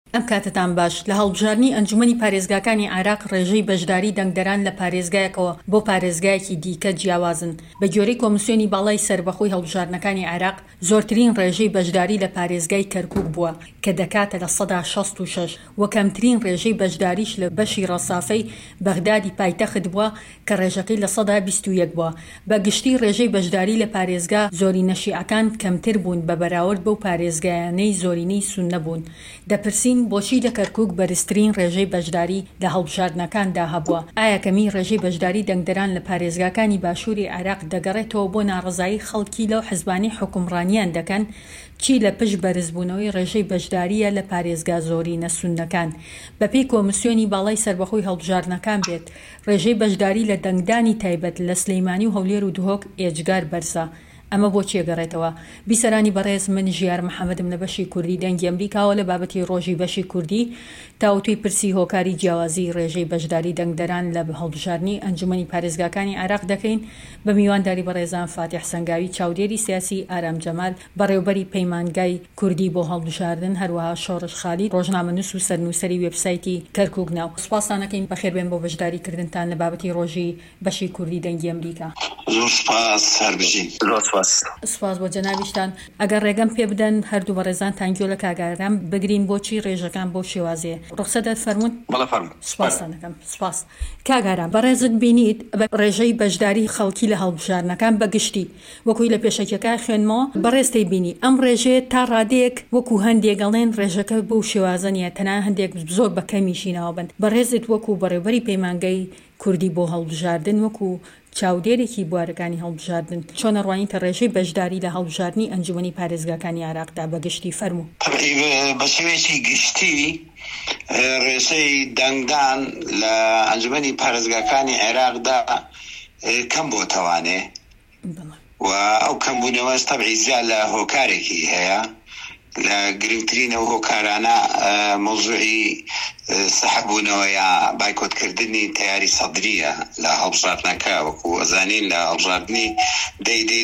ئەم کاتتان باش لە هەڵبژارنی ئەنجومەنی پارێزگاکانی عێراق ڕێژەی بەشداری دەنگدەران لە پارێزگایەکەوە بۆ پارێزگایەکی دیکە جیاوازن. بە گوێرەی کۆمسیۆنی باڵای سەربەخۆی هەڵبژارنەکانی عێراق زۆرترین ڕێژەی بەشداری لە پارێزگای کەرکووک بووە کە دەکاتە لە 166 و کەمترین ڕێژەی بەشداریش لە بەشی ڕەسافەی بەغدادی پایتەخت بووە کە ڕێژەکەی لە 121 بووە. بە گشتی ڕێژەی بەشداری لە پارێزگا زۆرینە شیعەکان کەمتر بوون بە بەراورد بەو پارێزگایانەی زۆرینەی سوننە بوون. دەپرسین بۆچی لە کەرکووک بەرزترین ڕێژەی بەشداری لە هەڵبژاردنەکاندا هەبووە؟ ئایا کەمی ڕێژەی بەشداری دەنگدەران لە پارێزگاکانی باشووری عێراق دەگەڕێتەوە بۆ ناڕزایی خەڵکی لەو حزبانی حکومڕانیان دەکەن؟ چی لە پشت بەرزبوونەوەی ڕێژەی بەشداریە لە پارێزگا زۆرینە سوننەکان؟ بەپێی کۆمسیۆنی باڵای سەربەخۆی هەڵبژاردنەکان بێت ڕێژەی بەشداری لە دەنگدانی تایبەت لە سلەیمانی و هەولێر و دهۆک ئێجگار بەرزە. ئەمە بۆ چێگەڕێتەوە؟ بیسەرانی بەڕێز من ژیار محەممەدم لە بەشی کوردی دەنگی ئەمریکاوە لە بابەتی ڕۆژی بەشی کوردی تاوتوی پرسی هۆکاری جیاوازی ڕێژەی بەشداری دەنگدەران لە هەڵبژاردننی ئەنجومەنی پارێزگاکانی عێراق دەکەین بە میوانداری بەڕێزان فاتیح سەنگاوی چاودێری سیاسی، ئارام جەمال بەڕێوەبەری پەیمانگای کوردی بۆ هەڵبژاردن، هەروەها شۆڕش خالید ڕۆژنامەنووس و سەرنووسەری وێبسایتی کەرکووک ناو. سوپاسانەکەین بەخێربێن بۆ بەشداریکردنتان لە بابەتی ڕۆژی بەشی کوردی دەنگی ئەمریکا. زۆر سوپاس هەربژین. سوپاس بۆ جەنابیشتان. ئەگەر ڕێگەم پێ بدەن هەردوو بەڕێزان تانگیۆ لە کاگارام بگرین بۆچی ڕێژەکان بۆ شێوازەیە. ڕوخسەدەت فەرموون؟ بەڵێ فەرموون. سوپاسانەکەم. سوپاس. کاگارام بەڕێزت بینیت ڕێژەی بەشداری خەڵکی لە هەڵبژاردنەکان بەگشتی وەکوی لە پێشەکەکە خوێنمەوە بەڕێزتەی بینی ئەم ڕێژەیە تا ڕادەیەک وەکو هەندێکگەڵێن ڕێژەکە بۆ شێوازە نیە، تەنها هەندێک زۆر بەکەمیشینەوە بن. بەڕێزت وەکو بەڕێوەبەری پەیمانگای کوردی بۆ هەڵبژاردن وەکو چاودێرێکی بوارەکانی هەڵبژاردن چۆنە ڕوانیتە ڕێژەی بەشداری لە هەڵبژاردننی ئەنجومەنی پارێزگاکانی عێراقدا بەگشتی فەرموو؟ بە شێوەیەکی گشتی ڕێژەی دەنگدان لە ئەنجومەنی پارێزگاکانی عێراقدا کەم بۆ تەوانێ و ئەو کەمبوونەوەش تەبعی زیاد لە هۆکارێکی هەیە. لە گرنگترینەوە هۆکارانە مۆزوعی سەحبوونەوە یا بایکۆتکردنی تیاری سەدریە لە هەڵبژاردنەکە. وەکو ئەزانین لە هەڵبژاردننی دەی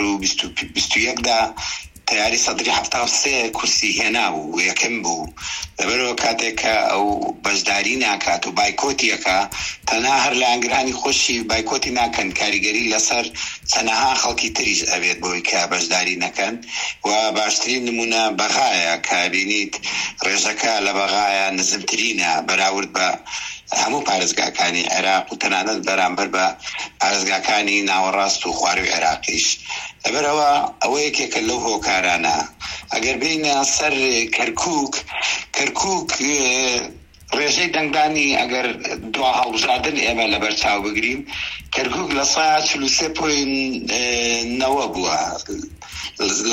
2021دا تیاری سەدری 73 کورسی هێنا بوو و یەکەم بوو. لەبەرەوە کاتێککە ئەو بەشداری ناکات و بایکۆتیەکە تەنها هەر لە ئەنگرانی خۆشی بایکۆتی ناکەن، کاریگەری لەسەر چەندەها خەڵکی تریش ئەبێت بۆی کە بەشداری نەکەن. و باشترین نمونە بەغایە کە بینیت ڕێژەکە لە بەغایە نزمترینە بەراورد بە هەموو پارێزگاکانی عێراق و تەنانەت بەرامبەر بە پارێزگاکانی ناوەڕاست و خواروی عێراقیش. لەبەرەوە ئەوە یەکێکە لەو هۆکارانە. ئەگەر بینە سەر کەرکووک ڕێژەی دەنگدانی ئەگەر دوا هەڵبژاردن ئێمە لەبەر چاو بگرین، کەرکووک لە 43.9 بووە، لە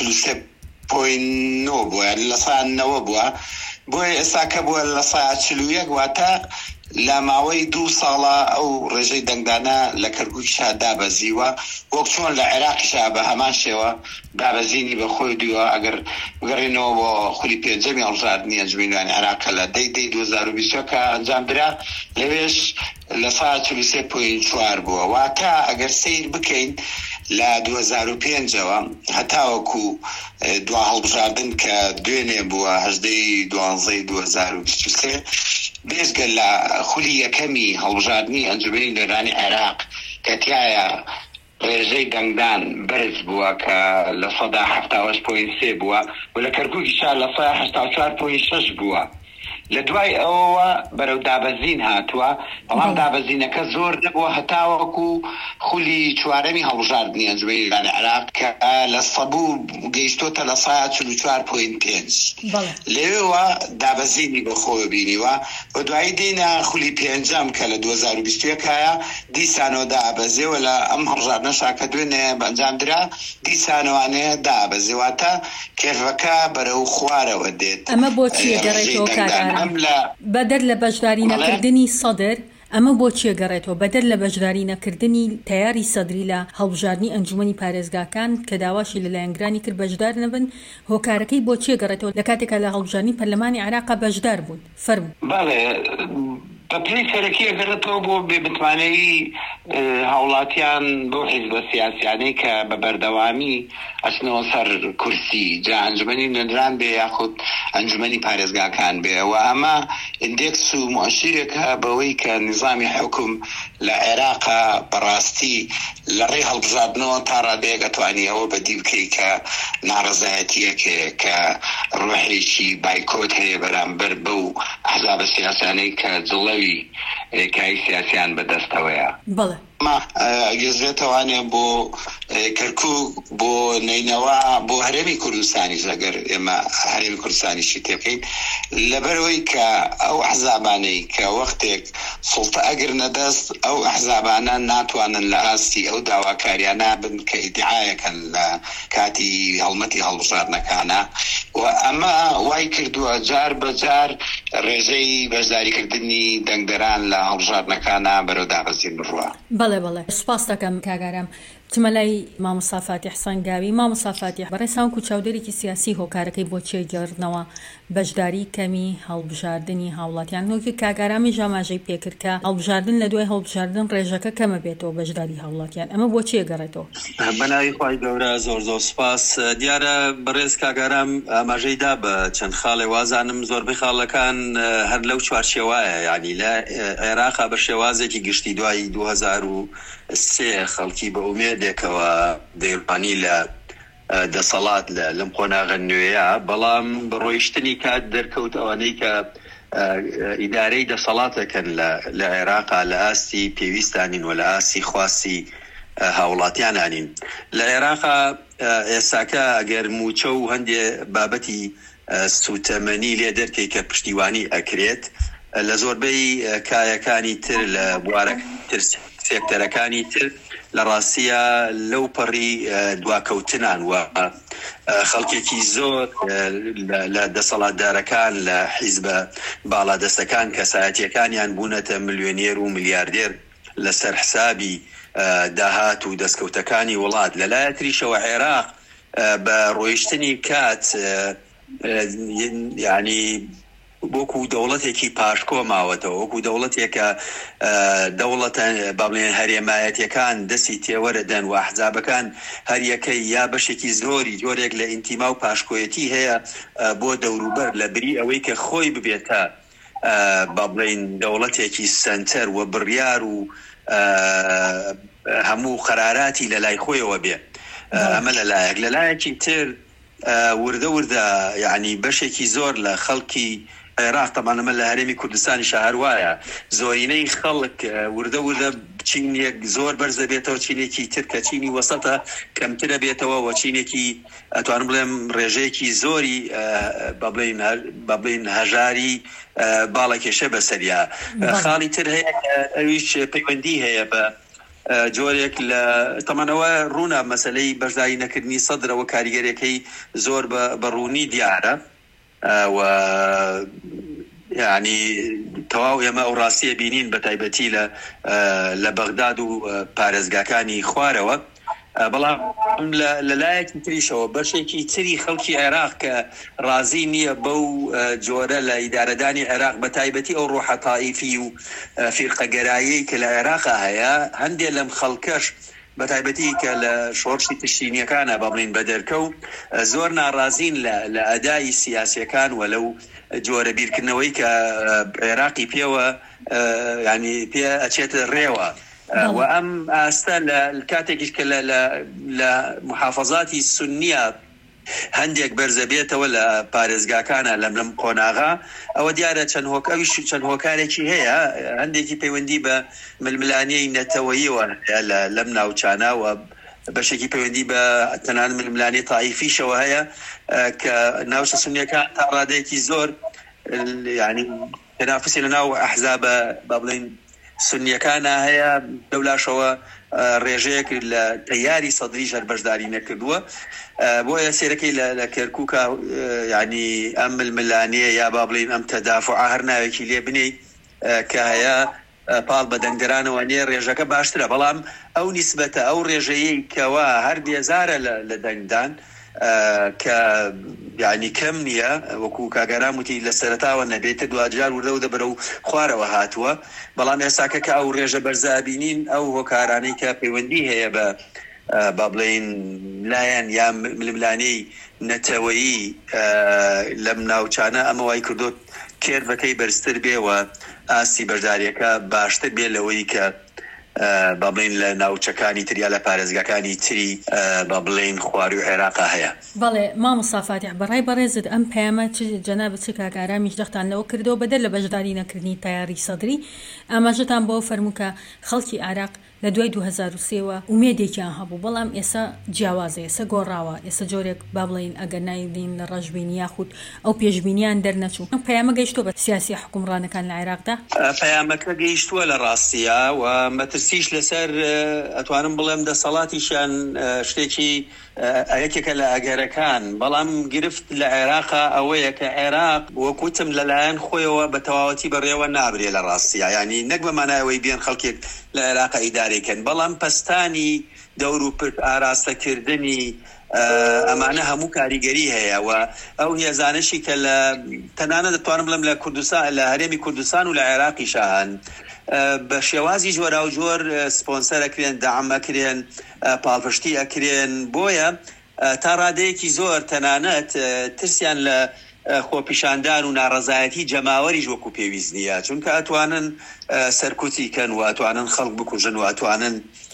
43.9 بووە، لە 9 بووە. بۆیە ئێستا کە بووە لە 41 واتە لە ماوەی 2 ساڵە ئەو ڕێژەی دەنگدانە لە کەرکووکیشا دابەزیوە، وەک چۆن لە عێراقیشا بە هەمان شێوە دابەزینی بە خۆی دووە. ئەگەر بگەڕینەوە بۆ خولی پێنجەمی هەڵبژاردننی ئەنجومەنی عێراق لە دەی 2020 کە ئەنجامدرا، لەوێش لە 43.4 بووە. واتە ئەگەر سیر بکەین لە 2005ەوە هەتاوەکو دوا هەڵبژاردن کە دوێنێ بووە 12/12/2023 بێزگە لە خولی یەکەمی هەڵبژاردننی ئەنجومەنی نێرانی عێراق کە تایە ڕێژەی دەنگدان بەرز بووە کە لە 178.3 بووە و لە کەرکووکیشا لە 184.6 بووە. لە دوای ئەوەوە بەرەو دابەزین هاتووە، بەڵام دابەزینەکە زۆر نەبووە هەتاوەکو خولی چوارەمی هەڵبژاردننی ئەنجومەنی نێرانی عێراق کە لە سەبوو گەیشتۆتە لە 144.5. لێوە دابەزینی بەخۆوە بینیوە. و دوایی دێنە خولی پێنجەم کە لە 2021 دیسانەوە دابەزێەوە لە ئەم هەڵبژاردنەشا کە دوێنێ بەنجامدرا دیسانەوانەیە دابەزێواتە کێرفەکە بەرەو خوارەوە دێت. ئەمە بۆچی گەڕێتەوە کاران بەدەر لە بەشداری نەکردنی سەدر؟ ئەمە بۆ چێگەڕێتەوە بەدەر لە بەشداری نەکردنی تیاری سەدری لە هەڵبژاردننی ئەنجومەنی پارێزگاکان کە داواشی لەلایەنگرانی کرد بەشدار نەبن، هۆکارەکەی بۆ چێگەڕێتەوە لە کاتێکە لە هەڵبژاردننی پەرلەمانی عێراق بەشدار بوون؟ فەرموو. بەڵێ بەپلی سەرەکی ئەگەڕێتەوە بۆ بێبتوانەوی هاوڵاتیان بۆ حیزبە سیاسیانەی کە بە بەردەوامی ئەچنەوە سەر کورسی جا ئەنجومەنی نەدران بێ یاخود ئەنجومەنی پارێزگاکان بێ و ئەمە ئیندێکس و مؤشیرێکە بەوەی کە نظامی حکوم لە عێراقا بەڕاستی لە ڕێ هەڵبژاردنەوە تا ڕادەیەک ئەتوانی ئەوە بەدی بکەی کە ناڕەزایەتیەکێ کە ڕۆحێکی بایکۆت هەیە بەرامبەر بەو ئەحزابە سیاسیانەی کە جڵەوی کای سیاسیان بەدەستەوەیە. بەڵێ ئەگەزرێتەوانێ بۆ کەرکووک بۆ نینەوە بۆ هەرێمی کوردستانی ئەگەر ئێمە هەرێمی کوردستانیشی تێبکەین لەبەرەوەی کە ئەو ئەحزابانەی کە وەختێک سوڵتە ئەگرنە دەست ئەو ئەحزابانە ناتوانن لە ئاستی ئەو داواکاریانە بن کە ئیدعایەکەن لە کاتی هەڵمەتی هەڵبژاردنەکانە و ئەمە وای کردووە جار بەجار ڕێژەی بەشداریکردنی دەنگدەران لە هەڵبژاردنەکانە بەرەو دابەزین بڕوە. بەڵێ سوپاس دەکەم کاگارم. چمە لای مامۆستا فاتیح سەنگاوی. مامۆستا فاتیح بەڕێسان و چاودێرێکی سیاسی هۆکارەکەی بۆ چێگەڕنەوە بەشداری کەمی هەڵبژاردننی هاوڵاتیان نۆکی کاگارامی ژاماژەی پێکرد کە هەڵبژاردن لە دوای هەڵبژاردن ڕێژەکە کەمە بێتەوە بەشداری هاوڵاتیان ئەمە بۆ چێگەڕێتەوە؟ بەناوی خوای گەورە زۆر سوپاس. دیارە بەڕێز کاگارام ئاماژەیدا بە چەند خاڵێ وازانم زۆربەی خاڵەکان هەر لەو چوارچێوایە یعنی لە عێراقا بە شێوازێکی گشتی دوای 2003 خەڵکی بە ئومێدێکەوە دەیڕوانی لە دەسەڵات لەم قۆناغە نوێیە بەڵام بڕۆیشتنی کات دەرکەوت ئەوانەی کە ئیدارەی دەسەڵاتەکەن لە عێراقا لە ئاستی پێویستانین و لە ئاستی خواستی هاوڵاتیانانین. لە عێراقا ئێساکە ئەگەر موچە و هەندێ بابەتی سوتەمەنی لێ دەرکەی کە پشتیوانی ئەکرێت لە زۆربەی کایەکانی تر لە بوارە سێکتەرەکانی تر لە ڕاستیە لەو پەڕی دواکەوتنان و خەڵکێکی زۆر لە دەسەڵاتدارەکان لە حیزبە باڵادەستەکان کەسایەتیەکانیان بوونەتە ملیۆنێر و ملیاردێر لەسەر حسابی داهات و دەستکەوتەکانی وڵات. لەلایەتریشەوە عێراق بە ڕۆیشتنی کات یعنی وەکو دەوڵەتێکی پاشکۆ ماوەتەوە وەکو دەوڵەتێکە دەوڵەتە بەڵێن هەرێمایەتیەکان دەستی تێوەرەدەن و ئەحزابەکان هەریەکەی یا بەشێکی زۆری جۆرێک لە ئینتیما و پاشکۆیەتی هەیە بۆ دەوروبەر لە بری ئەوەی کە خۆی ببێتە بەڵێن دەوڵەتێکی سنتەر و بڕیار و هەموو قەراراتی لە لای خۆیەوە بێ. ئەمە لەلایەکی تر وردە یعنی بەشێکی زۆر لە خەڵکی عێراق تەمانەمە لە هەرێمی کوردستانی شەهروایە زۆرینەی خەڵک وردە چینێک زۆر بەرزە بێتەوە چینێکی تر کە چینی وەسەتە کەمترە بێتەوە و چینێکی ئەتوانم بڵێم ڕێژەیەکی زۆری بەبڵین هەژاری باڵەکێشە بەسەریا. خاڵی تر هەیە ئەویش پەیوەندی هەیە بە جۆرێک لە تەمانەوە ڕوونا مەسەلەی بەشداری نەکردنی سەدرەوە کاریگەرەکەی زۆر بەڕوونی دیارە و یعنی تەواو ئێمە ئەو ڕاستیە بینین بە تایبەتی لە بەغداد و پارێزگاکانی خوارەوە. بەڵام لەلایەکی تریشەوە بەشێکی تری خەڵکی عێراق کە ڕازی نییە بەو جۆرە لە ئیدارەدانی عێراق بە تایبەتی ئەو ڕۆحە تائیفی و فیرقەگەرایی کە لە عێراقا هەیە هەندێک لەم خەڵکەش بە تایبەتی کە لە شۆڕشی تشتینیەکانە بەڵین بە دەرکەو زۆر ناڕازین لە ئەدای سیاسیەکان و لەو جۆرە بیرکردنەوەی کە عێراقی پێوە ینی پێ ئەچێتە ڕێوە. و ئەم ئاستە لە کاتێکیش کە لە محافەزاتی سونیە هەندێک بەرزە بێتەوە لە پارێزگاکانە لەم قۆناغا ئەوە دیارە چەند هۆکارێکی هەیە هەندێکی پەیوەندی بە ململانەی نەتەوەییەوە لەم ناوچانە و بەشێکی پەیوەندی بە تەنان ململانەی تائیفیشەوە هەیە کە ناوچە سونیەکان تا ڕادەیەکی زۆر یعنی تەنافسی لەناو ئەحزابە بەڵێن سنیەکانە هەیە دەولاشەوە ڕێژەیەک لە تەیاری سەدری ژەر بەشداری نەکردووە بۆیە سێرەکەی لە کەرکووکە یعنی ئەم ململانەیە یا با بڵین ئەم تەدافع هەر ناوێکی لێ بنێ کە هەیە پاڵ بە دەنگدەرانەوە نیە ڕێژەکە باشترە. بەڵام ئەو نیسبەتە ئەو ڕێژەیەی کەوا هەر بێزارە لە دەنگدان کە یعنی کەم نییە وەکو کاگەرام وتی لە سەرەتاوە نەبێتە دوجار وردە بەرە و خوارەوە هاتووە بەڵام ئێساکە کە ئەو ڕێژە بەرزابینین ئەو هۆکارانەی کە پەیوەندی هەیە بە با بڵێن لایەن یا ململانەی نەتەوەیی لەم ناوچانە ئەمە وای کردو کێربەکەی بەرزتر بێەوە ئاسی بەشداریەکە باشتر بێ لەوەی کە با بڵێن لە ناوچەکانی تریا لە پارێزگاکانی تری با بڵێن خواری و عێراقا هەیە. بەڵێ مامۆستا فاتیح بەڕای بەڕێزت ئەم پەیامە جەناب چ کاکارامیش دەختانەوە کردەوە بەدەر لە بەشداری نەکردنی تایاری سەدری ئاماژەتان بۆ فەرموو کە خەڵکی عێراق لە دوای 2023ەوە ئومێدێکیان هەبوو بەڵام ئێستا جیاوازە ئێستا گۆڕاوە ئێستا جۆرێک با بڵێن ئەگەر نایدین لە ڕەشببینی یاخود ئەو پێشبینیان دەرنەچوو ئەم پەیامە گەیشتۆ بە سیاسی حکومڕانەکان لە عێراقدا پەیامەکە گەیشتووە لە ڕاستیە و مەترسیش لەسەر ئەتوانم بڵێم دەسەڵاتیشان شتێکی یەکێکە لە ئەگەرەکان بەڵام گرفت لە عێراقا ئەوەیە کە عێراق وەکوتم لەلایەن خۆیەوە بە تەواوەتی بەڕێوە نابرێ لە ڕاستیە ینی نەک بەمانایەوەی بێن خەڵکێک لە عێراقا ئیدارێکن بەڵام پستانی دەور و پرت ئاراستەکردنی ئەمانە هەموو کاریگەری هەیە و ئەو هێزانشی کە لە تەنانە دەتوانم بڵێم لە کوردستان لە هەرێمی کوردستان و لە عێراقی شان بە شێوازی جۆرا و جۆر سپۆنسەرەکرێن دەعمەکرێن پاڵپشتی ئەکرێن بۆیە تا ڕادەیەکی زۆر تەنانەت ترسیان لە خۆپیشاندان و ناڕەزایەتی جەماوەریش وەکو پێویست نییە چونکە ئەتوانن سەرکوتی کەن و ئەتوانن خەڵک بکوژن و ئەتوانن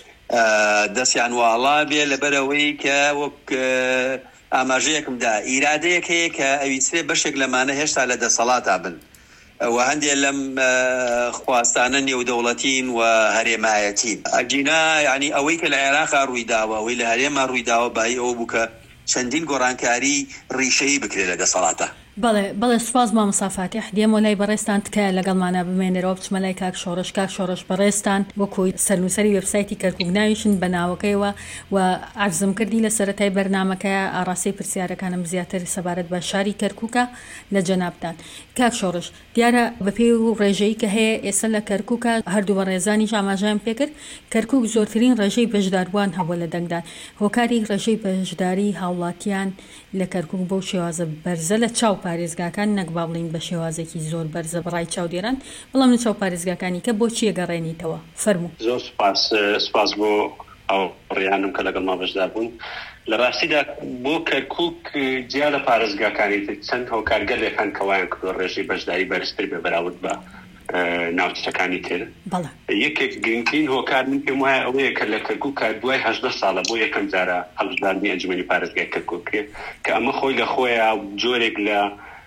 دەستیان واڵا بێ لەبەرەوەی کە وەک ئاماژەیەکمدا ئیرادەیەک هەیە کە ئەویچرێ بەشێک لەمانە هێشتا لە دەسەڵاتا بن و هەندێک لەم خواستانە نێودەوڵەتین و هەرێمایەتین ئەجینا یعنی ئەوەی کە لە عێراقا ڕوویداوە ئەوەی لە هەرێما ڕوویداوە بای ئەوە بوو کە چەندین گۆڕانکاری ڕیشەیی بکرێت لە دەسەڵاتە. بەڵێ سوپاس مامۆستا فاتیح دێمە لای بەڕێستان تکایە لەگەڵمانە بمێنێرەوە بچمە لای کاک شۆڕش بەڕێستان وەکوی سەرنووسەری وێبسایتی کەرکووک ناویشن بە ناوەکەیەوە و عەرزم کردی لە سەرەتای بەرنامەکە ئاڕاستەی پرسیارەکانم زیاتر سەبارەت بە شاری کەرکووکە لە جەنابتان. کاک شۆڕش دیارە بەپێی و ڕێژەی کە هەیە ئێستا لە کەرکووکە هەردوو بەڕێزانیش ئاماژەیان پێکرد کەرکووک زۆرترین ڕێژەی بەشداروان هەبووە لە دەنگدان هۆکاری ڕێژەی بەشداری هاوڵاتیان لە کەرکووک بەو شێوازە بەرزە لە چاو پارێزگاکان نەک با بڵین بە شێوازێکی زۆر بەرزە بڕای چاودێران بەڵام لە چاو پارێزگاکانی کە بۆچی گەڕێنیتەوە فەرموو. زۆر سپاس بۆ ئەو ڕیانم کە لەگەڵ ما بەشدار بوون لە ڕاستیدا بۆ کەرکووک جیا لە پارێزگاکانی چەند هۆکارگەلێکان کەوایان کردووە ڕێژەی بەشداری بەرزتر بێ بەراورد بە ناوچەکانی تر یەکێک گرنگترین هۆکار من پێم وایە ئەوەیە کە لە کەرکووک دوای 18 ساڵە بۆ یەکەم جارە هەڵبژاردننی ئەنجومەنی پارێزگای کەرکووک کە ئەمە خۆی لە خۆیە جۆرێک لە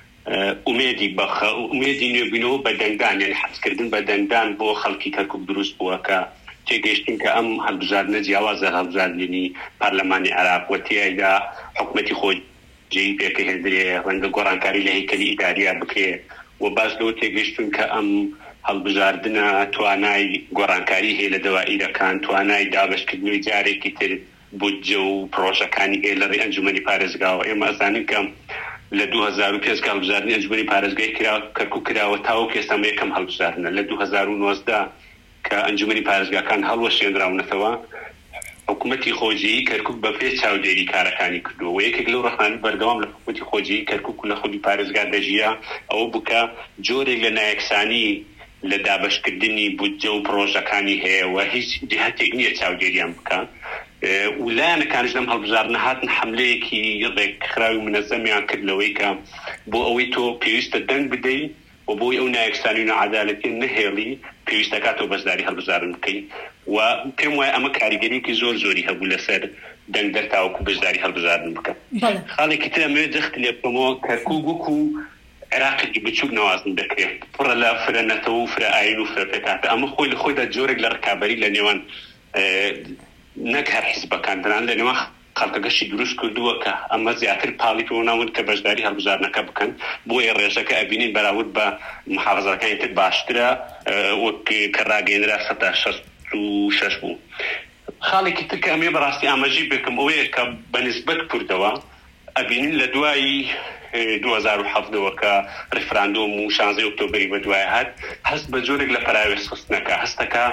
ئومێدی نوێبوونەوە بە دەنگدان یعنی حەزکردن بە دەنگدان بۆ خەڵکی کەرکووک دروست بووە کە تێگەیشتین کە ئەم هەڵبژاردنە جیاوازە هەڵبژاردننی پارلەمانی عێراق و تیایدا حکومەتی خۆجی پێکە هێندرێ ڕەنگە گۆڕانکاری لە هەیکەلی ئیداریە بکرێ و باش لەوە تێگەیشتون کە ئەم هەڵبژاردنە توانای گۆڕانکاری هەیە لە دەوائیرەکان توانای دابەشکردنەوەی جارێکی تر بودجە و پرۆژەکانی هەیە لە ڕێی ئەنجومەنی پارێزگاوە ئێمە ئەزانین کە لە 2005 کە هەڵبژاردننی ئەنجومەنی پارێزگای کەرکووک کراوە تاوەکو ئێستا یەکەم هەڵبژاردنە لە 2019 کە ئەنجومەنی پارێزگاکان هەڵوەشێنراونەتەوە حکوومەتی خۆجیی کەرکووک بە پێ چاودێری کارەکانی کردووە و یەکێک لەو ڕەخنانی بەردەوام لە حکوومەتی خۆجیی کەرکووک و لە خودی پارێزگا دەژیە ئەوە بووکە جۆرێک لە نایەکسانی لە دابەشکردنی بودجە و پرۆژەکانی هەیە و هیچ جهەتێک نییە چاودێریان بکە ولایەنەکانش لەم هەڵبژاردنە هاتن حملەیەکی ڕێکخراوی منەزەمیان کرد لەوەی کە بۆ ئەوەی تۆ پێویستە دەنگ بدەیت و بۆی ئەو نایەکسانی و نەعەدالەتی نەهێڵی پێویستە کاتەوە بەشداری هەڵبژاردن بکەیت و پێم وایە ئەمە کاریگەریەکی زۆری هەبوو لەسەر دەنگ دەرتاوەکو بەشداری هەڵبژاردن بکە. خاڵێکی تر ئەمەوێت جەخت لێ بکەمەوە کەرکووک وەکو عێراقێکی بچووک نەوازن دەکرێت پڕە لە فرەنەتەوە و فرە ئاین و فرە پێکاتە ئەمە خۆی لە خۆیدا جۆرێک لە ڕکابەری لە نێوان نەک هەر حیزبەکان تەنان لە نێوان خەڵکەگەشی دروست کردووە کە ئەمە زیاتر پاڵیتەوە ناون کە بەشداری هەڵبژاردنەکە بکەن بۆیە ڕێژەکە ئەبینین بەراورد بە محافزەکانی تر باشترە وەک کە ڕاگەیەنرا 166 بوو. خاڵێکی تر کە ئەمێ بەڕاستی ئاماژەی بکەم ئەوەیە کە بەنسبەت کوردەوە ئەبینین لە دوای 2007ەوە کە ڕیفراندۆم و 16 ئۆکتۆبری بە دوای هات هەست بە جۆرێک لە پەراوێستخستنەکە هەستەکە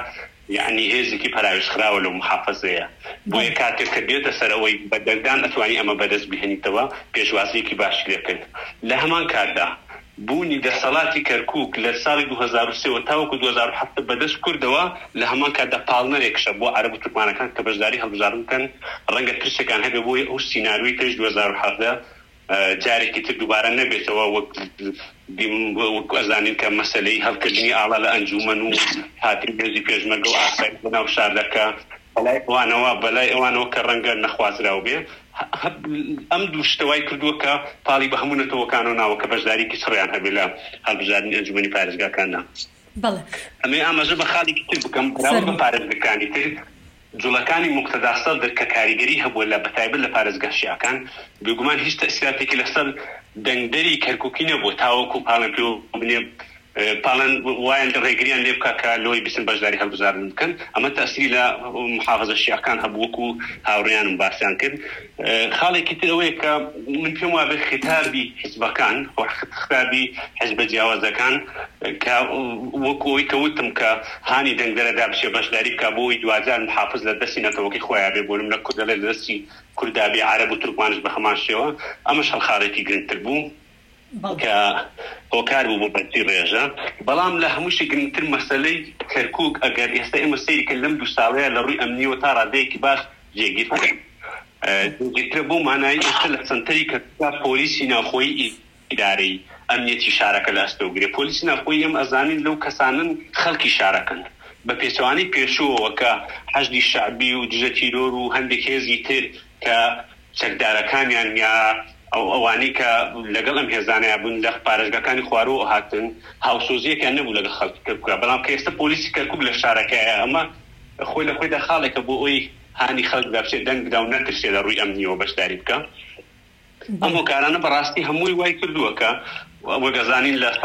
يعني هێزێکی پاراوێشخراوە لە محافەزەیە بۆیە کاتێک کە بێتە سەرەوەی بە دەنگدان ئەتوانی ئەمە بەدەست بهێنیتەوە پێشوازیەکی باشی لێکرد لە هەمان کاتدا بوونی دەسەڵاتی کەرکووک لە ساڵی 2003 تاوەکو 2007 بەدەست کردەوە لە هەمان کاتدا پاڵنەرێکشە بۆ عەرەب و تورکمانەکان کە بەشداری هەڵبژارن بکەن ڕەنگە ترسێکان هەبێ بۆی ئەو سیناریۆی ترش 2017 جارێکی تر دووبارە نەبێتەوە وەک ئەزانین کە مەسەلەی هەڵکردنی ئاڵا لە ئەنجومەن و هاتری هێزی پێشمەرگە و ئاسایی بەناو شاردەکە بەلای ئەوانەوە کە ڕەنگە نەخوازراو بێ ئەم دوو شتەوای کردووە کە پاڵی بە هەموو نەتەوەکان و ناوە کە بەشداریکی سڕیان هەبێ لە هەڵبژاردننی ئەنجومەنی پارێزگاکاندا ئەمێ ئاماژە بە خاڵێکی تر بکەم بە پارێزگاکانی تر جوڵەکانی مقتەداسەڵ دەرکە کاریگەری هەبووە لە بەتایبەت لە پارێزگاشیەکان بێگومان هیچ تەسیراتێکی لەسەر دەنگدەری کەرکووکی نەبووە تاوەکو پاڵن پێ بنێ پاڵن وایان ڕێگریان لێ بکە کە لۆی بسن بەشداری هەڵبژاردن بکەن ئەمە تەسیری لە محافەزە شیعەکان هەبووەکو هاوڕێیانم باسییان کرد خاڵێکی تر ئەوەیە کە من پێم وابێ خیتابی حیزبەکان خطابی حیزبە جیاوازەکان کە وەکو ئەوەی کە وتم کە هانی دەنگدەرەدا بچێ بەشداری بکە بۆی دوجار محافظ لە دەستی نەتەوەکی خۆیان بێ بۆ نمونە کوردەڵێ لە دەستی کوردابی عەرەب و تورکمانش بە هەمان شێوە ئەمەش هەڵخاڵێکی گرنگتر بوو کە هۆکار بوو بۆ بەرچی ڕێژە بەڵام لە هەمووشی گرنگتر مەسەلەی کەرکووک ئەگەر ئێستا ئێمە سەیری لەم دوو ساڵەیە لە ڕووی ئەمنیەوە تا ڕادەیەکی باش جێگیر جێگیرترە بۆ مانایی ئێستا لە سنتەری کەرکووکا پۆلیسی ناوخۆیی ئیدارەی ئەمنیەتی شارەکە لە ئەستەوگرێ پۆلیسی ناوخۆیی ئەم ئەزانین لەو کەسانن خەڵکی شارەکەن بە پێچەوانەی پێشووەوە کە حەشدی شعبی و دژە تیرۆر و هەندێک هێزی تر کە چەکدارەکانیان یا ئەوانەی کە لەگەڵ ئەم هێزانەیە بوون لە پارێزگاکانی خوارەوە هاتن هاوسۆزیەکیان نەبوو لەگەڵ خەڵکی کەرکووک بەڵام کە ئێستا پۆلیسی کەرکووک لە شارەکەیە ئەمە خۆی لە خۆیدا خاڵێکە بۆ ئەوی هانی خەڵکدا بچێت دەنگدا و نەترسێ لە ڕووی ئەمنیەوە بەشداری بکە ئەم هۆکارانە بەڕاستی هەمووی وای کردووە کە وەگەزانین لە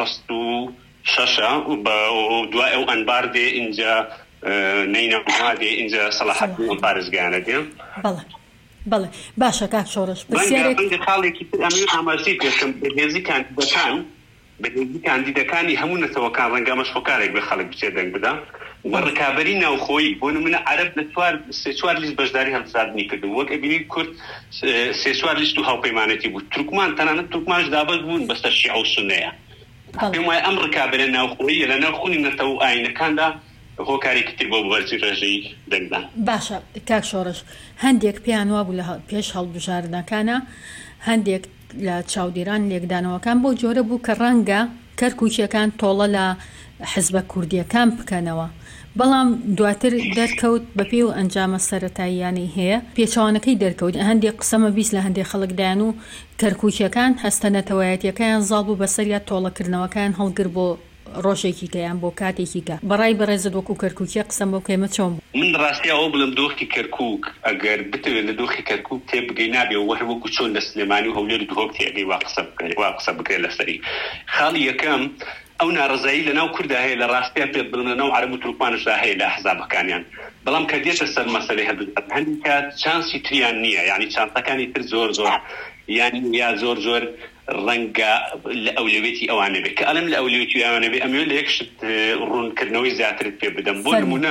1966 دوای ئەو ئەنبار دێ اینجا نەینەها دێ اینجا سەلاحەتین پارێزگایانە دێ بەڵێ باشە کاک شۆڕش خاڵێکی تر ئەمێ ئاماژەی پێشکەم بەهێزی کاندیدەکان بەهێزی کاندیدەکانی هەموو نەتەوەکان ڕەنگە ئەمەش هۆکارێک بە خەڵک بچێت دەنگ بدا وە ڕکابەری ناوخۆیی بۆ نمونە عەرەب لە سێ-چوار لیست بەشداری هەڵبژاردننی کردو وەک ئەبینی کورد سێ-چوار لیست و هاوپەیمانەتی بوو تورکمان تەنانەت تورکمانش دابەز بوون بەستە شیعە و سونەیە پێم وایە ئەم ڕکابەرە ناوخۆیی لە ناوخۆنی نەتەوە و ئاینەکاندا هۆکارێکی تر بۆ بەرچی ڕێژەی دەنگدان باشە کاک شۆڕش هەندێک پێیان وا بوو لە پێش هەڵبژاردنەکانە هەندێک لە چاودێران لێکدانەوەکان بۆ جۆرە بوو کە ڕەنگە کەرکووکیەکان تۆڵە لە حیزبە کوردیەکان بکەنەوە بەڵام دواتر دەرکەوت بەپێ و ئەنجامە سەرەتاییانی هەیە پێچەوانەکەی دەرکەوت هەندێک قسەمە بیست لە هەندێک خەڵکدایان و کەرکووکیەکان هەستەنەتەوایەتیەکەیان زاڵ بوو بەسەریان تۆڵەکردنەوەکان هەڵگر بۆ ڕۆژێکی کەیان بۆ کاتێکی کە بەڕای بەڕێزت وەکو کەرکووکیە قسەم بۆ کێمە چۆن من ڕاستی ئەوە بڵم دۆخی کەرکووک ئەگەر بتوێت لە دۆخی کەرکووک تێبگەی نابێ و وەکو چۆن لە سلێمانی و هەولێر دوهۆک تێگەی وا قسە بکرێت لەسەری خاڵی یەکەم ئەو ناڕزایی لەناو کووردا هەیە لە ڕاستیان پێ بڵم لەناو عەرەب و تورکمانشدا هەیە لە ئەحزابەکانیان بەڵام کە دێتە سەر مەسەلەی هەڵبژاردن هەندێک کات چانسی تریان نییە یعنی چانسەکانی تر زۆر یعنی یا زۆر ڕەنگە لە ئەولوێتی ئەوانە بێت کە ئەلم لە ئەولوێتی ئەوانە بێ ئەمێ لە یەکشت ڕوونکردنەوەی زیاترت پێ بدەم بۆ نمونە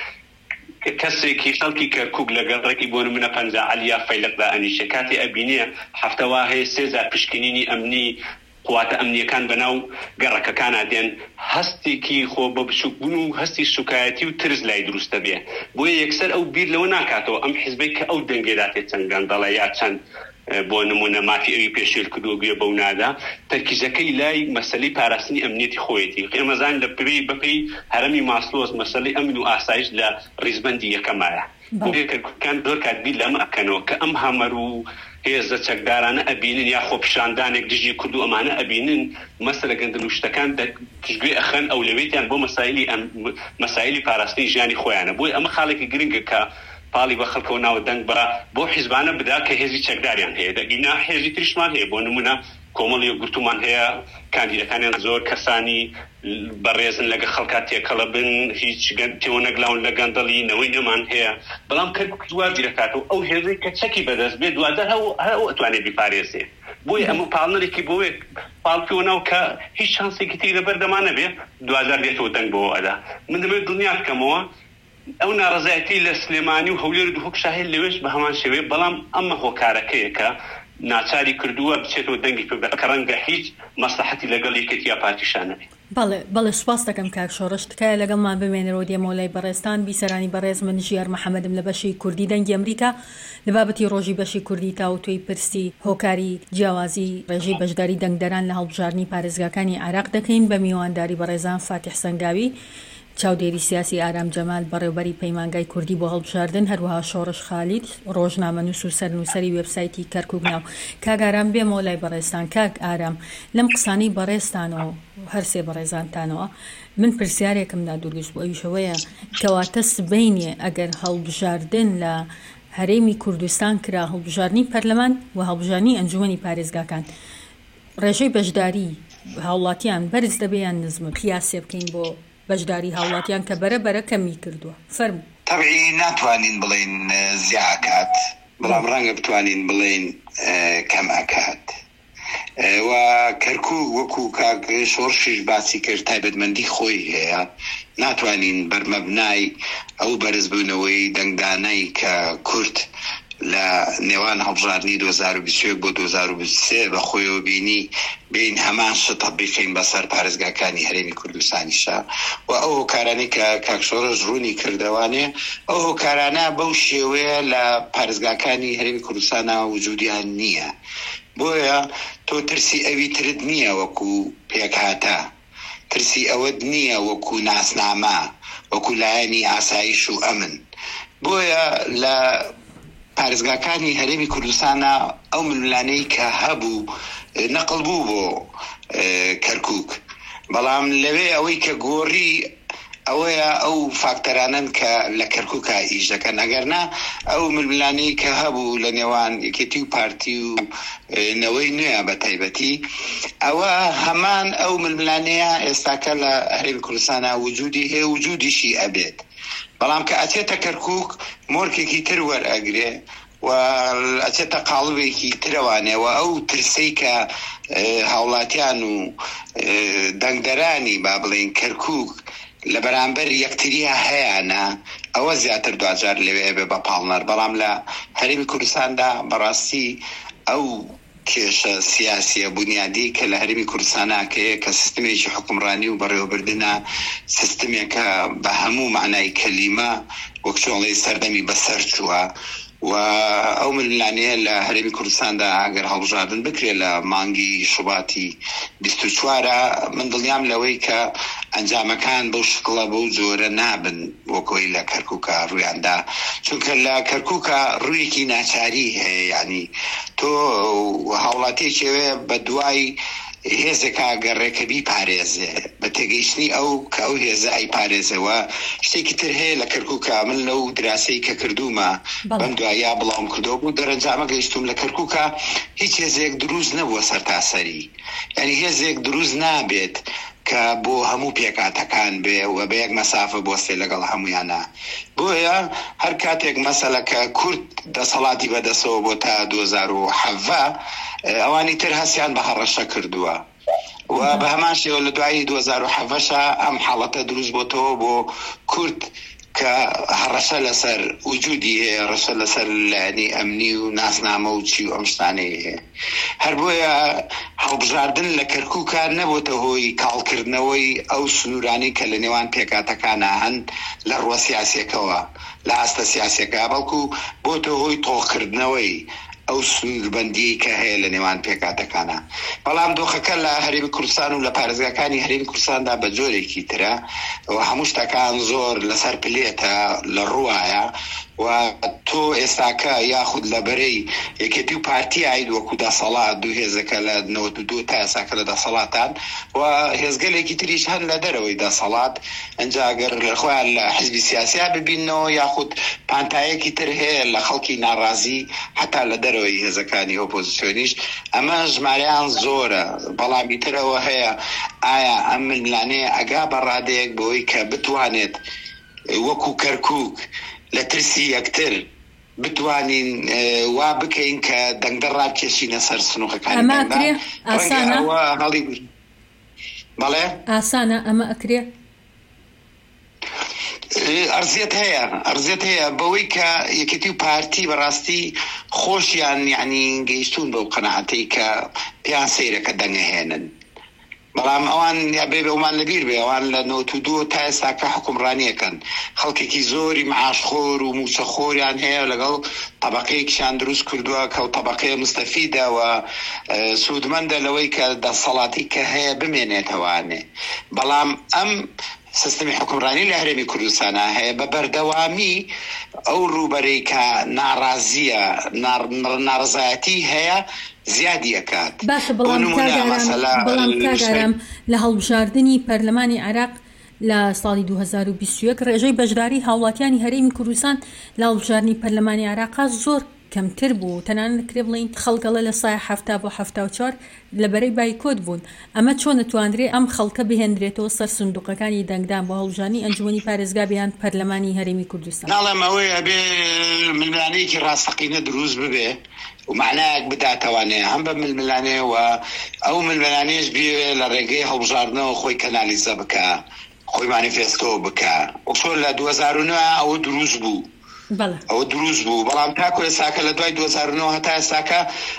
کەسێکی خەڵکی کەرکووک لە گەڕێکی بۆ نمونە پەنجا عەلیا فەیلقدا ئەنیشە کاتی ئەبینێ هەفتەوا هەیە 3000 پشکنینی ئەمنی قواتە ئەمنیەکان بەناو گەڕەکەکانە دێن هەستێکی خۆ بە بچووکبوون و هەستی سوکایەتی و ترس لای دروستە بێ بۆیە یەکسەر ئەو بیر لەوە ناکاتەوە ئەم حیزبەی کە ئەو دەنگێداتێت چەند گەندەڵە یا چەند بۆ نمونە مافی ئەوی پێشێل کردووە گوێ بەو نادا تەرکیزەکەی لای مەسەلەی پاراستنی ئەمنیەتی خۆیەتی ئێمەزان لە بەپێی هەرەمی ماسلۆس مەسەلەی ئەمن و ئاسایش لە ڕیزبەندی یەکەمایە کەرکووکیان زۆر کات بیر لەمە ئەکەنەوە کە ئەم هەمەر و هێزە چەکدارانە ئەبینن یا خۆ پیشاندانێک دژی کرد و ئەمانە ئەبینن مەسەلە گەندەلوشتەکان پشتگوێ ئەخەن ئەولەوێتیان بۆ مەسایلی پاراستنی ژیانی خۆیانە بۆی ئەمە خاڵێکی گرنگە کە پاڵی بە خەڵکەوە ناوە دەنگ بۆ حیزبانە بدا کە هێزی چەکداریان هەیە دەگینا هێزی تریشمان هەیە بۆ نمونە کۆمەڵی و گورتومان هەیە کاندیدەکانیان زۆر کەسانی بەڕێزن لەگە خەڵکا تێکەڵە بن هیچ تێوە نەگلاون لە گەندەڵی نەوەی نەمان هەیە بەڵام کەرکووک دوار بیرەکاتەوە ئەو هێزەی کە چەکی بەدەست بێت دوادە هەو ئەتوانێت بیپارێزێ بۆیە ئەمە پاڵنەرێکی بۆیە پاڵپیۆنەوە کە هیچ شانسێکی تری لە بەردەمانە بێ 2000 دێتەوە دەنگ بۆ ئەدا من دەبێت دڵنیا بکەمەوە ئەو ناڕەزایەتی لە سلێمانی و هەولێر و دووهۆک شاهێن لەوێش بە هەمان شێوەیە بەڵام ئەمە هۆکارەکەیە کە ناچاری کردووە بچێتەوە دەنگی پێ کە ڕەنگە هیچ مەسلحەتی لەگەڵ یەکێتیە پارتیشانە بێت. بەڵێ سوپاس دەکەم کاک شۆڕش تکایە لەگەڵمان بمێنەوە دێمەوەلای بەڕێستان بیسەرانی بەڕێز من ژیار محەممەدم لە بەشی کوردی دەنگی ئەمریکا لە بابەتی ڕۆژی بەشی کوردی تا و توی پرسی هۆکاری جیاوازی ڕێژەی بەشداری دەنگدەران لە هەڵبژاردننی پارێزگاکانی عێراق دەکەین بە میوانداری بەڕێزان فاتح سەنگاوی چاودێری سیاسی ئارام جەمال بەڕێوبەری پەیمانگای کوردی بۆ هەڵبژاردن هەروەها شۆڕش خالید ڕۆژنامەنووس و سەرنووسەری وێبسایتی کەرکووک ناو. کاک ئارام بێمەوە لای بەڕێستان. کاک ئارام لەم قسانی بەڕێستانەوە هەرسێ بەڕێزانتانەوە من پرسیارێکمدا دروست بۆ ئەویشەوەیە کەواتە سبەینێ ئەگەر هەڵبژاردن لە هەرێمی کوردستان کرا هەڵبژاردننی پەرلەمان و هەڵبژاردننی ئەنجومەنی پارێزگاکان ڕێژەی بەشداری هاوڵاتیان بەرز دەبێیان نزمە قیاسێ بکەین بۆ بەشداری هاوڵاتیان کە بەرە کەمی کردووە. فەرموو. طبعی ناتوانین بڵین زیاکات بەڵام ڕەنگە بتوانین بڵین کەم ئەکات و کەرکووک وەکو کاک شۆڕشیش باسی کرد تایبەتمەندی خۆی هەیە ناتوانین بەرمەبنای ئەو بەرزبوونەوەی دەنگدانەی کە کورد لە نێوان هەڵبژاردننی 2021 بۆ 2023 بە خۆیەوە بینی بین هەمان شت تەطبیقین بەسەر پارێزگاکانی هەرێمی کوردستانیشە و ئەو هۆکارانەی کە کاک شۆڕش ڕوونی کردەوانێ ئەو هۆکارانە بەو شێوەیە لە پارێزگاکانی هەرێمی کوردستانە وجودیان نییە. بۆیە تۆ ترسی ئەوی ترت نییە وەکو پێکهاتە ترسی ئەوەت نییە وەکو ناسنامە وەکو لایەنی ئاسایش و ئەمن. بۆیە لە پارێزگاکانی هەرێمی کوردستانە ئەو ململانەی کە هەبوو نەقل بوو بۆ کەرکووک بەڵام لەوێ ئەوەی کە گۆڕی ئەوەیە ئەو فاکتەرانن کە لە کەرکووکە ئیش دەکەن ئەگەرنا ئەو ململانەی کە هەبوو لە نێوان یەکێتی و پارتی و نەوەی نوێە بە تایبەتی ئەوە هەمان ئەو ململانەیە ئێستاکە لە هەرێمی کوردستانە وجودی هەیە وجودیشی ئەبێت بەڵام کە ئەچێتە کەرکووک مۆرکێکی تر وەرئەگرێ و ئەچێتە قاڵبێکی ترەوانێەوە ئەو ترسەی کە هاوڵاتیان و دەنگدەرانی با بڵێن کەرکووک لە بەرامبەر یەکتریە هەیەە ئەوە زیاتر دوجار لەوێ بێ بە پاڵنەر بەڵام لە هەرێمی کوردستاندا بەڕاستی ئەو کێشە سیاسیە بنیادی کە لە هەرێمی کوردستانە کە سیستمێکی حکومڕانی و بەڕێوەبردنە سیستمێکە بە هەموو معنای کەلیمە وەک چۆڵی سەردەمی بەسەر چووە و ئەو ململانەیە لە هەرێمی کوردستاندا ئەگەر هەڵبژاردن بکرێت لە مانگی شوباتی 24 من دڵنیام لەوەی کە ئەنجامەکان بەو شکڵە بەو جۆرە نابن وەکۆی لە کەرکووکە ڕوویاندا چونکە لە کەرکووکە ڕوویەکی ناچاری هەیە یعنی تۆ هاوڵاتیەکێوێ بە دوای هێزێکا گەڕێکەبی پارێزێ بە تێگەیشتنی ئەو کە ئەو هێزە ئەی پارێزەوە شتێکی تر هەیە لە کەرکووکە من لەو دراسی کە کردومە بەم دوایە بڵاوم کردەوە بوو دەرەنجامە گەیشتوم لە کەرکووکە هیچ هێزێک دروست نەبووە سەرتاسەری یعنی هێزێک دروست نابێت کە بۆ هەموو پێکاتەکان بێ و بە یەک مەسافە بۆستێ لەگەڵ هەمویانە بۆیە هەر کاتێک مەسەلەکە کورد دەسەڵاتی بەدەسەوە بۆ تا 2007 ئەوانی تر هەسیان بە هەڕەشە کردووە و بە هەمان شێوە لە دوایی 2007 ئەم حاڵەتە دروست بۆتەوە بۆ کورد کە هەڕەشە لەسەر وجودی هەیە ڕەشە لەسەر لایەنی ئەمنی و ناسنامە و چی و ئەم شتانەی هەیە هەر بۆیە هەڵبژاردن لە کەرکووکە نەبووتە هۆی کاڵکردنەوەی ئەو سنوورانی کە لە نێوان پێکاتەکانە هەن لە ڕوە سیاسیەکەوە لە ئاستە سیاسیەکە بەڵکو بۆتە هۆی تۆڵکردنەوەی ئەو سنووربەندی کە هەیە لە نێوان پێکاتەکانە بەڵام دۆخەکە لە هەرێمی کوردستان و لە پارێزگاکانی هەرێمی کوردستاندا بە جۆرێکی ترە و هەموو شتەکان زۆر لەسەر پلێتە لە ڕوایە و تۆ ئێستاکە یاخود لە بەرەی یەکێتی و پارتی عید وەکو دەسەڵات دوو هێزەکە لە 92 تا ئێستاکە لە دەسەڵاتان و هێزگەلێکی تریش هەن لە دەرەوەی دەسەڵات ئەنجاگەر لە خۆیان لە حزبی سیاسیا ببینەوە یاخود پانتایەکی تر هەیە لە خەڵکی ناڕازی حتا لە دەرەوەی هێزەکانی ئۆپۆزیسیۆنیش ئەمە ژمارەیان زۆرە بەڵامی ترەوە هەیە ئایا ئەم ململانەیە ئەگا بە ڕادەیەک بەوەی کە بتوانێت وەکو کەرکووک لە ترسی یەکتر بتوانین وا بکەین کە دەنگدەر ڕابکێشینە سەر سنووقەکان. ئەمە ئەکرێ ئاسانە؟ بەڵێ ئاسانە ئەمە ئەکرێ؟ ئەرزێت هەیە بەوەی کە یەکێتی و پارتی بەڕاستی خۆشیان یعنی گەیشتون بەو قەنەعەتەی کە پێیان سەیرەکە دەنگەهێنن. بەڵام ئەوان بێ بەومان لەبیر بێ ئەوان لە 92 تا ئێستاکە حکومڕانیەکەن، خەڵکێکی زۆری معاشخۆر و موچەخۆریان هەیە لەگەڵ طبقەیەکیشان دروست کردووە کە طبقەیە مستەفیدە و سوودمەندە لەوەی کە دەسەڵاتی کە هەیە بمێنێتەوانێ. بەڵام ئەم سیستمی حکومڕانی لە هەرێمی کوردستانە هەیە بە بەردەوامی ئەو ڕووبەرەی کە ناڕازیە ناڕزایەتی هەیە زیادی ئەکات. باشە، بەڵام کاگارام لە هەڵبژاردننی پەرلەمانی عێراق لە ساڵی 2021 ڕێژەی بەشداری هاوڵاتیانی هەرێمی کوردستان لە هەڵبژاردننی پەرلەمانی عێراقا زۆر کەمتر بوو، تەنانەت کرێ بڵین خەڵکەڵە لە سایە 70 بۆ 74 لەبەرەی بایکۆت بوون. ئەمە چۆن نتواندرێ ئەم خەڵکە بهێنرێتەوە سەر سندوقەکانی دەنگدان بۆ هەڵبژاردننی ئەنجومەنی پارێزگا بێیان پەرلەمانی هەرێمی کوردستان؟ ناڵێم ئەوەیە بێ ململانەیەکی ڕاستەقینە دروست ببێ و معنایەک بداتەوانێ هەم بە ململانەیەوە ئەو ململانەیەش بێ لە ڕێگەی هەڵبژاردنەوە خۆی کەنالیزە بکە، خۆی مانیفێستۆ بکە. وەکسۆر لە 2009 ئەوە دروست بوو، ئەوە دروست بوو، بەڵام تاکو ئێستاکە لە دوای 2009 هەتا ئێستاکە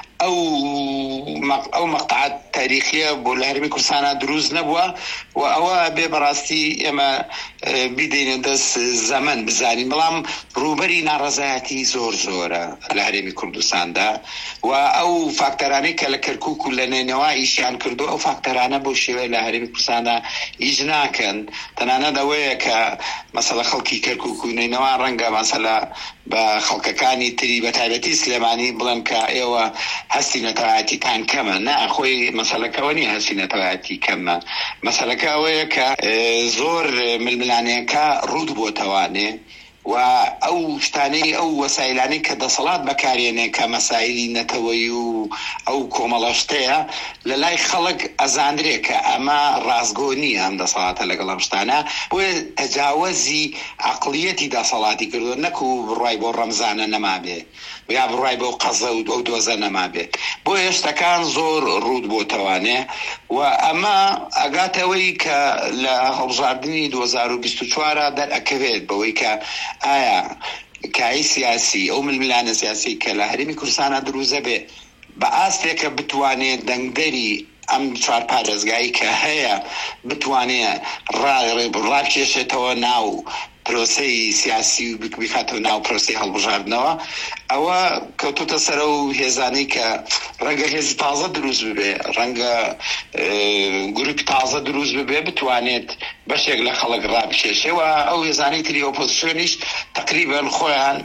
ئەو مەقطعات تاریخیە بۆ لە هەرێمی کوردستانە دروست نەبووە و ئەوە بێ بەڕاستی ئێمە بیدەینە دەست زەمن بزانین. بەڵام ڕووبەری ناڕەزایەتی زۆرە لە هەرێمی کوردستاندا و ئەو فاکتەرانەی کە لە کەرکووک و لە نێنەوە ئیشیان کردو ئەو فاکتەرانە بۆ شێوەیە لە هەرێمی کوردستاندا ئیش ناکەن. تەنانەت ئەوەیە کە مەسەلە خەڵکی کەرکووک و نێنەوە ڕەنگە مەسەلە بە خەڵکەکانی تری بە تایبەتی سلێمانی بڵێن کە ئێوە هەستی نەتەوایەتیتان کەمە. نا خۆی مەسەلەکەەوە نیە هەستی نەتەوایەتی کەمە، مەسەلەکە ئەوەیە کە زۆر ململانەیەکە ڕوود بۆتەوانێ و ئەو شتانەی ئەو وەسایلانەی کە دەسەڵات بەکارێنێ کە مەسایلی نەتەوەی و ئەو کۆمەڵەشتەیە لە لای خەڵک ئەزاندرێ کە ئەمە ڕازگۆ نییە ئەم دەسەڵاتە لەگەڵ ئەم شتانە، بۆیە تەجاوەزی عەقڵیەتی دەسەڵاتی کردو نەکو بڕای بۆ ڕەمزانە نەما بێ یا بڕای بۆ قەزە و ئەو دۆزە نەما بێ، بۆیە شتەکان زۆر ڕوود بۆتەوانێ و ئەمە ئەگاتەوەی کە لە هەڵبژاردننی 2024 دەرئەکەوێت بەوەی کە ئایا کای سیاسی ئەو ململانە سیاسی کە لە هەرێمی کوردستانە دروزە بێ بە ئاستێکە بتوانێت دەنگدەری ئەم چوار پارێزگایی کە هەیە بتوانێت ڕاکێشێتەوە ناو پرۆسەی سیاسی و بخاتەوە ناو پرۆسی هەڵبژاردنەوە. ئەوە کەوتوتە سەرە و هێزانەی کە ڕەنگە هێزی تازە دروست ببێ، ڕەنگە گروپی تازە دروست ببێ بتوانێت بەشێک لە خەڵک ڕابکێشێەوە. ئەو هێزانەی تری ئۆپۆزیسیۆنیش تقریبان خۆیان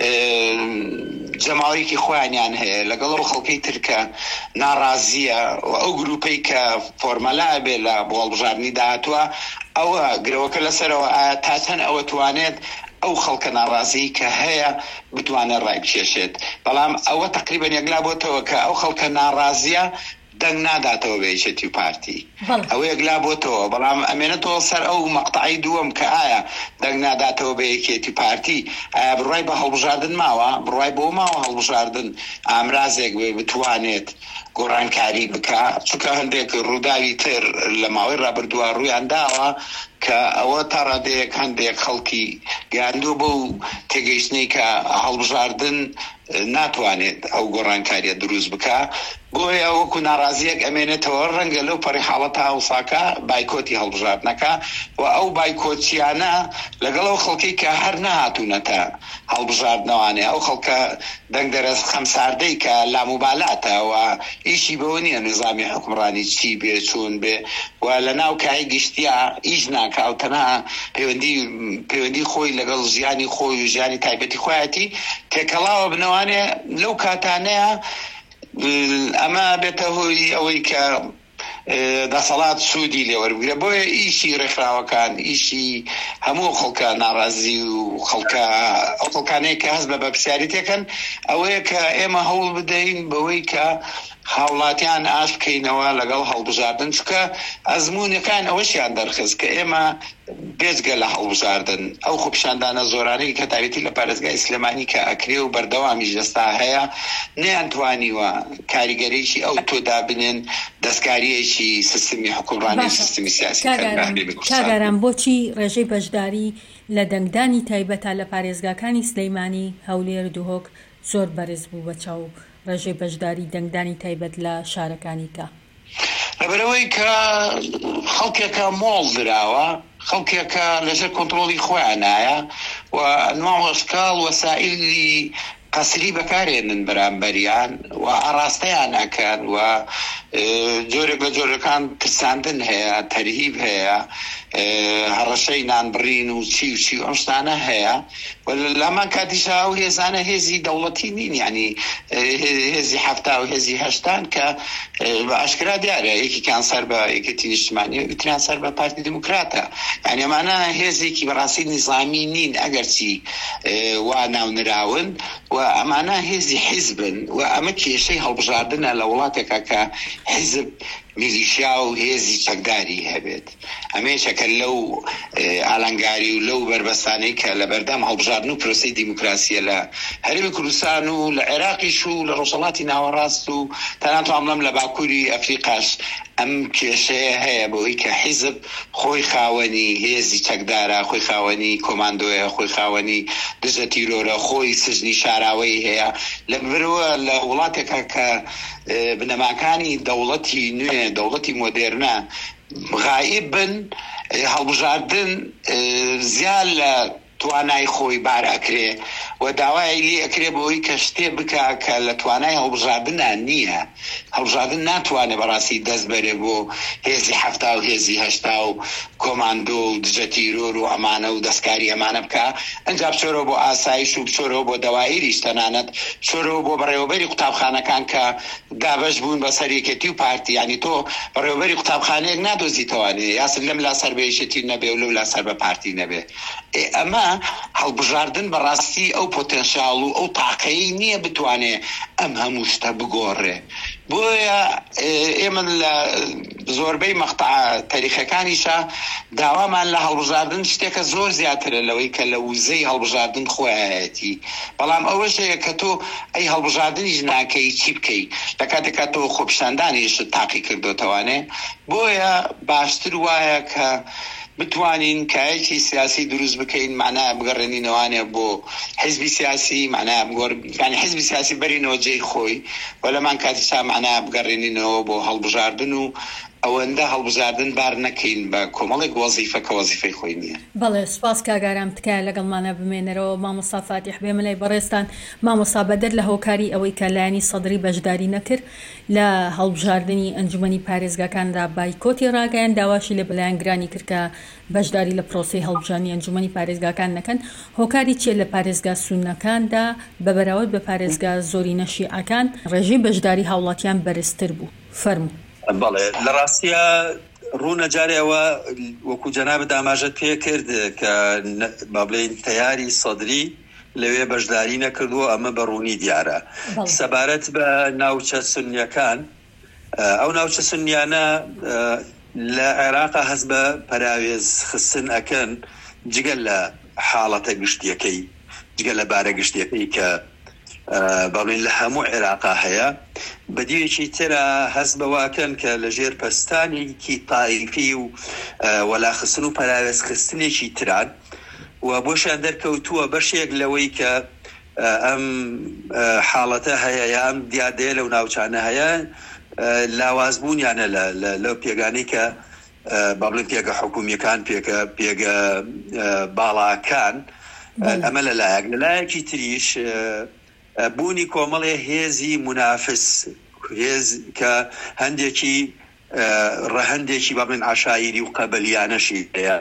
جەماوەیەکی خۆیانیان هەیە لەگەڵ ئەو خەڵکەی ترکە ناڕازیە و ئەو گروپەی کە فۆرمەلا بێ لە بۆ هەڵبژاردننی داهاتووە ئەوە گرەوەکە لەسەرەوە تا چەند ئەوە توانێت ئەو خەڵکە ناڕازی کە هەیە بتوانێت ڕای بکێشێت. بەڵام ئەوە تقریبان یەکلا بۆتەوە کە ئەو خەڵکە ناڕازیە دەنگ ناداتەوە بێشێتی و پارتی، ئەوە یەکلا بۆتەوە. بەڵام ئەمێنێتەوە سەر ئەو مەقطعی دووەم کە ئایا دەنگ ناداتەوە بە یەکێتی پارتی، ئایا بڕای بە هەڵبژاردن ماوە، بڕای بۆ ماوە هەڵبژاردن ئامرازێک بێ بتوانێت گۆڕانکاری بکە، چونکە هەندێک ڕووداوی تر لە ماوەی ڕابردووە ڕوویان داوە کە ئەوە تا ڕادەیەک هەندێک خەڵکی گاندوو بۆ تێگەیشتنی کە هەڵبژاردن ناتوانێت ئەو گۆڕانکاریە دروست بکە، بۆیە وەکو ناڕازیەک ئەمێنێتەوە ڕەنگە لەو پەڕی حاڵەتە هەوساکە بایکۆتی هەڵبژاردنەکە و ئەو بایکۆچیانە لەگەڵ ئەو خەڵکی کە هەر نەهاتوونەتە هەڵبژاردنەوانێ، ئەو خەڵکە دەنگ دەرەز خەمساردەی کە لاموبالاتەوە ئیشی بەوە نییە نظامی حکومڕانی چی بێ چۆن بێ و لە ناو کای گشتیا ئیش ناکاو تەنها پەیوەندی خۆی لەگەڵ ژیانی خۆی و ژیانی تایبەتی خۆیەتی تێکەڵاوە بنەوانێ لەو کاتانەیە ئەمە بێتە هۆی ئەوەی کە دەسەڵات سوودی لێوەربگرە. بۆیە ئیشی ڕێکخراوەکان ئیشی هەموو خەڵکە ناڕازی و خەڵکانەیە کە هەست بە بەپرسیاری تێکەن ئەوەیە کە ئێمە هەوڵ بدەین بەوەی کە هاوڵاتیان ئاش بکەینەوە لەگەڵ هەڵبژاردن چکە ئەزمونونەکان ئەوەشیان دەرخست کە ئێمە بێجگە لە هەڵبژاردن ئەو خوپشاندانە زۆرانەی کە تاوێتی لە پارێزگای سلێمانی کە ئەکرێ و بەردەوامی ژەستا هەیە نەیانتوانیوە کاریگەریشی ئەو تۆدا بنێن دەستکاریەکی سیستمی حکومڕانی سیستمی سیاسی کاگاران بۆچی ڕێژەی بەشداری لە دەنگدانی تایبەتە لە پارێزگاکانی سلەیمانی هەولێر دوهۆک زۆر بەرز بوو بە چاو ڕێژەی بەشداری دەنگدانی تایبەت لە شارەکانی کە لەبەرەوەی کە خەڵکێکە مۆڵ دراوە خەڵکێکە لەژێر کۆنتڕۆڵی خۆیان نایە و ئەنواع ئەشکاڵ وەسائلی قەسری بەکارێنن بەرامبەریان و ئاراستەیان ئەکەن و جۆرێک لە جۆرەکان ترساندن هەیە تەرهیب هەیە هەڕەشەی نانبڕین و چی و ئەم شتانە هەیە لەمان کاتیشا و هێزانە هێزی دەوڵەتی نین ینی هێزی هەفتا و هێزی هەشتان کە بە ئاشکرا دیارە یەکێکیان سەر بە یەکێتی نیشتیمانی و یەکتریان سەر بە پارتی دموکراتە یعنی ئەمانە هێزێکی بەڕاستی نیزامی نین ئەگەرچی وا ناونراون و ئەمانە هێزی حیزبن و ئەمە کێشەی هەڵبژاردنە لە وڵاتێکە کە حیزب میلیشیا و هێزی چەکداری هەبێت ئەمێشەکە لەو ئالانگاری و لەو بربەستانەی کە لە بەردەم هەڵبژاردن و پرۆسەی دیموکراسیە لە هەرێمی کوردستان و لە عێراقیش و لە ڕۆژهەڵاتی ناوەڕاست و تەنانەت ئەمڵەم لە باکووری ئەفریقاش ئەم کێشەیە هەیە بۆی کە حیزب خۆی خاوەنی هێزی چەکدارە خۆی خاوەنی کۆماندۆیە خۆی خاوەنی دژە تیرۆرە خۆی سژنی شاراوەی هەیە لە برەوە لە وڵاتێکە کە بنەماکانی دەوڵەتی نوێ دەوڵەتی مۆدێرنە غائب بن هەڵبژاردن زیاد لە توانای خۆی بار ئەکرێ و داوای لێ ئەکرێ بۆی کە شتێ بکە کە لە توانای هەڵبژاردنە نییە هەڵبژاردن ناتوانێت بەڕاستی دەست بەرێ بۆ هێزی هەفتا و هێزی هەشتا و کۆماندۆ و دژە تیرۆر و ئەمانە و دەستکاری ئەمانە بکە ئەنجا بچۆرەوە بۆ ئاسایش و بچۆرەوە بۆ دەوایریش تەنانەت چۆرەوە بۆ بەڕێوەبەری قوتابخانەکان کە دابەش بوون بە سەرێکێتی و پارتی ینی تۆ بەڕێوەبەری قوتابخانەیەک نادۆزیتەوانێ یاسن لەم لا سەر بەیشێتی نەبێ و لەو لا سەر بە پارتی نەبێ ئەمە هەڵبژاردن بەڕاستی ئەو پۆتێنشال و ئەو تاقەی نییە بتوانێ ئەم هەموو شتە بگۆڕێ بۆیە ئێمە لە زۆربەی مەقتەع تاریخەکانیشە داوامان لە هەڵبژاردن شتێکە زۆر زیاترە لەوەی کە لە وزەی هەڵبژاردن خۆیەتی بەڵام ئەوەشەیە کە تۆ ئەی هەڵبژاردنیش ناکەی چی بکەی لە کاتێکا تۆ خۆپیشاندانیش تاقی کردوتەوانێ بۆیە باشتر وایە کە بتوانین کایەکی سیاسی دروست بکەین معنای بگەڕێنینەوانێ بۆ حزبی سیاسی معنای ینی حزبی سیاسی بەرینەوە جێی خۆی و لەمان کاتیشا معنای بگەڕێنینەوە بۆ هەڵبژاردن و ئەوەندە هەڵبژاردن بار نەکەین بە کۆمەڵێک وەزیفە کە وەزیفەی خۆی نییە. بەڵێ سوپاس کاگارام تکایە لەگەڵمانە بمێنەرەوە مامۆستا فاتیح بێمە لای بەڕێستان مامۆستا بەدەر لە هۆکاری ئەوەی کە لایەنی سەدری بەشداری نەکرد لە هەڵبژاردننی ئەنجومەنی پارێزگاکاندا بایکۆتی ڕاگەیان داواشی لە بەلایەنگرانی کرد کە بەشداری لە پرۆسەی هەڵبژاردننی ئەنجومەنی پارێزگاکان نەکەن هۆکاری چیە لە پارێزگا سونەکاندا بە بەراورد بە پارێزگا زۆری نەشیعەکان ڕێژەی بەشداری هاوڵاتیان بەرزتر بوو فەرموو. بەڵێ لە ڕاستیە ڕوونە جارێەوە وەکو جەنابەت ئاماژەت پێ کرد کە با بڵێین تەیاری سەدری لەوێ بەشداری نەکردووە ئەمە بەڕوونی دیارە سەبارەت بە ناوچە سونیەکان ئەو ناوچە سونیانە لە عێراقا هەست بە پەراوێز خستن ئەکەن جگەل لە حاڵەتە گشتیەکەی جگەل لە بارە گشتیەکەی کە بەڵێن لە هەموو عێراقا هەیە بەدیوێکی ترە هەست بەواکەن کە لە ژێر پەستانێکی تایفی و وەلاخستن و پەراوێز خستنێکی تران و بۆشیان دەرکەوتووە بەشێک لەوەی کە ئەم حاڵەتە هەیە یا ئەم دیادەیە لەو ناوچانە هەیە لاوازبوونیانە لەو پێگانەی کە با بڵێن پێگە حکومیەکان پێگە باڵاکان ئەمە لەلایەکی تریش بوونی کۆمەڵێ هێزی منافس هێز کە هەندێکی ڕەهەندێکی با بڵێن عشایری و قەبەلیانەشی هەیە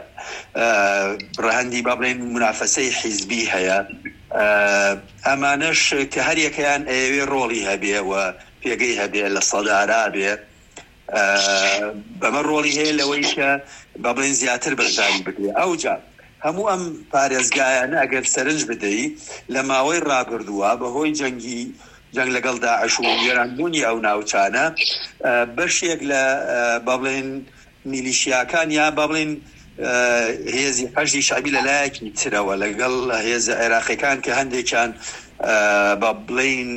ڕەهەندی با بڵێن منافسەی حیزبی هەیە ئەمانەش کە هەریەکەیان ئەوێ ڕۆڵی هەبێ و پێگەی هەبێ لە سەدارا بێ بەمە ڕۆڵی هەیە لەوەی کە با بڵێن زیاتر بەشداری بدرێ ئەوجا هەموو ئەم پارێزگایانە ئەگەر سەرنج بدەی لە ماوەی ڕابردووە بەهۆی جەنگی جەنگ لەگەڵ داعش و گێرانبوونی ئەو ناوچانە بەشێک لە با بڵێن میلیشیاکان یا با بڵێن هێزی حەشدی شعبی لەلایەکی ترەوە لەگەڵ هێزە عێراقیەکان کە هەندێکیان با بڵێن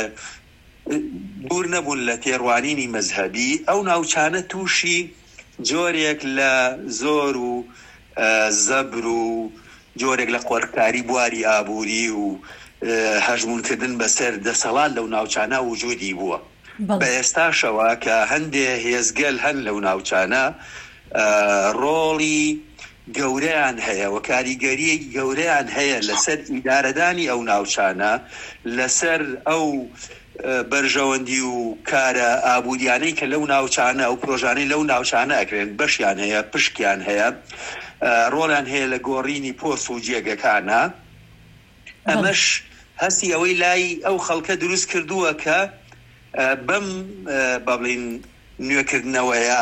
دوور نەبوون لە تێڕوانینی مەذهبی ئەو ناوچانە تووشی جۆرێک لە زۆر و زەبر و جۆرێک لە قۆڕکاری بواری ئابووری و هەژمونکردن بەسەر دەسەڵات لەو ناوچانە وجودی بووە بە ئێستاشەوە کە هەندێ هێزگەل هەن لەو ناوچانە ڕۆڵی گەورەیان هەیە و کاریگەری گەورەیان هەیە لەسەر ئیدارەدانی ئەو ناوچانە لەسەر ئەو بەرژەوەندی و کارە ئابووریانەی کە لەو ناوچانە ئەو پرۆژانەی لەو ناوچانە ئەکرێن بەشیان هەیە پشکیان هەیە ڕۆڵیان هەیە لە گۆڕینی پۆست و جێگەکانە ئەمەش هەستی ئەوەی لای ئەو خەڵکە دروست کردووە کە بەم با بڵێن نوێکردنەوەیە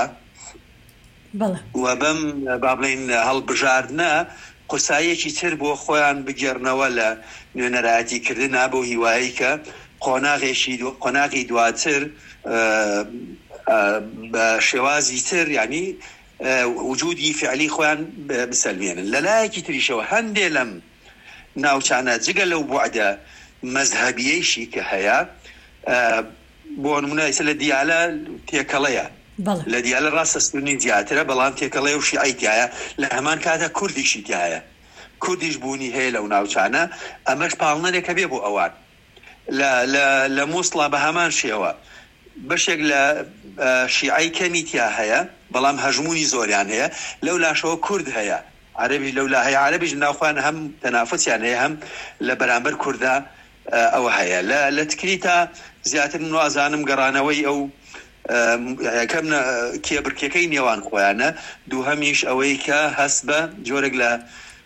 و بەم با بڵێن هەڵبژاردنە قورسایەکی تر بۆ خۆیان بگێڕنەوە لە نوێنەرایەتیکردنا بۆ هیوایی کە قۆناغی دواتر بە شێوازی تر ینی وجودی فعلی خۆیان بسەلمێنن لەلایەکی تریشەوە هەندێ لەم ناوچانە جگە لەو بوعدە مەذهبیەیشی کە هەیە بۆ نمونە ئێستا لە دیالە تێکەڵەیە لە دیالە ڕاستەسپێنی زیاترە بەڵام تێکەڵەیە و شیعیتیایە لە هەمان کاتە کوردیشی تایە کوردیش بوونی هەیە لەو ناوچانە ئەمەش پاڵنەرێکە بێ بۆ ئەوان لە مووسڵا بە هەمان شێوە بەشێک لە شیعی کەمیتیا هەیە بەڵام هەژمونی زۆریان هەیە لەو لاشەوە کورد هەیە عربی لەولا هەیە عربیش ناوخوان هەم تەنافسیان هەیە هەم لە بەرامبەر کووردا ئەوە هەیە لە تکری تا زیاتر نوازانم گەڕانەوەی ئەو یەکەم کێبرکەکەی نێوان خۆیانە دووهەمیش ئەوەی کە هەست بە جۆرێک لە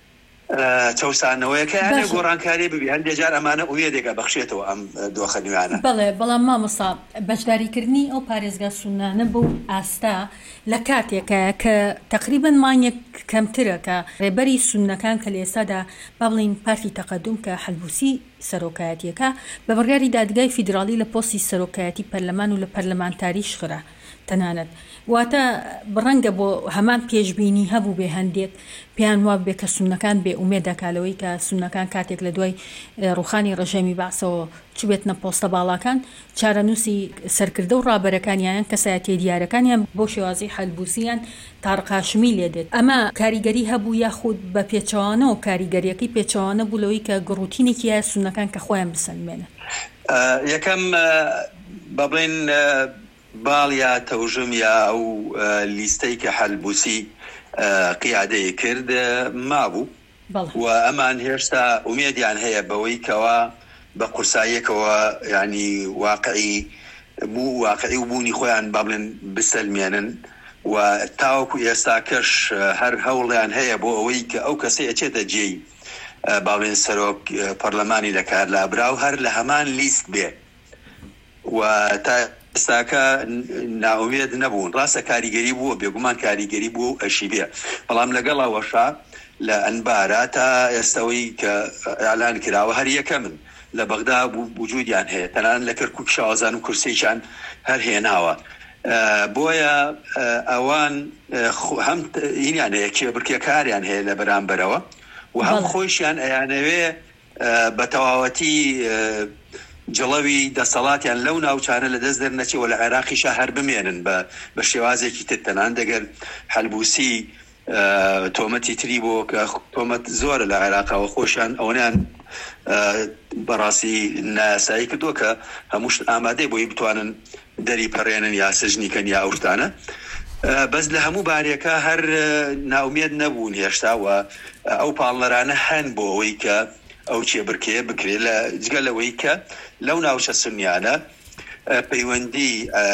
چەسانەوەیەکە گۆڕانکاری ببی هەندێک جار ئەمانە ئوێدێکە بەخشێتەوە ئەم دۆخە نوێیانە بەڵێ بەڵام مامۆستا بەشداریکردنی ئەو پارێزگا سونانە بۆ ئاستا لە کاتێکە کە تقریبا مانگێک کەمترە کە ڕێبەری سونەکان کە لە ئێستادا با بڵین پارتی تەقەدوم کە حەلبوسی سەرۆکایەتیەکە بە بڕیاری دادگای فیدراڵی لە پۆستی سەرۆکایەتی پەرلەمان و لە پەرلەمانتاریش خرا تەنانەت واتە بڕەنگە بۆ هەمان پێشبینی هەبوو بێ هەندێک پێیان وا بێ کە سونەکان بێ ئومێدەکالەوەی کە سونەکان کاتێک لە دوای ڕوخانی ڕژەمی باسەوە چبێتنە پۆستە باڵاکان چارەنووسی سەرکردە و ڕابەرەکانیان کەسایەتی دیارەکانیان بۆ شێوازی حەلبوسیان تاڕقاشمی لێدێت ئەمە کاریگەری هەبوو یاخود بە پێچەوانە و کاریگەریەکەی پێچەوانە بوولەوەی کە گڕوتینێکی هەیە سونەکان کە خۆیان بسەلمێنە یەکەم با بڵێن باڵ یا تەوژم یا ئەو لیستەی کە حەلبوسی قیادەی کرد مابوو و ئەمان هێشتا ئومێدیان هەیە بەوەی کەوا بە قورساییەکەوە ینی واقعی و بوونی خۆیان با بڵێن بسەلمێنن و تاوەکو ئێستا کەش هەر هەوڵیان هەیە بۆ ئەوەی کە ئەو کەسەی ئەچێتە جێی با بڵێن سەرۆک پەرلەمانی لە کارلابرا و هەر لە هەمان لیست بێ و تا ئێستاکە ناومێد نەبوون ڕاستە کاریگەری بووە بێگومان کاریگەری بوو ئەشی بێ بەڵام لەگەڵ ئەوەشا لە ئەنبارە تا ئێستەوەی کە ئالان کراوە هەر یەکە من لە بەغدا وجودیان هەیە تەنان لە کەرکووک شازان و کورسێکیان هەر هێناوە بۆیە ئەوان هەم هینیان هەیە کێبرکێ کاریان هەیە لە بەرامبەرەوە و هەم خۆشیان ئەیانەوێ بە تەواوەتی جڵەوی دەسەڵاتیان لەو ناوچانە لە دەست دەرنەچێەوە لە عێراقیشا هەر بمێنن بە شێوازێکی تر تەنان دەگەر حەلبوسی تۆمەتی تری بۆ کە تۆمەت زۆرە لە عێراقەوە خۆشیان ئەوەیان بەڕاستی ناسایی کردووە کە هەمووش ئامادەی بۆی بتوانن دەری پەڕێنن یا سژنیکەن یا ئەوشتانە بەس لە هەموو بارێکە هەر ناومێد نەبوون هێشتاوە ئەو پاڵنەرانە هەن بۆ ئەوەی کە ئەو چێبرکێ بکرێت لە جگە لەوەی کە لەو ناوچە سنیانە پەیوەندی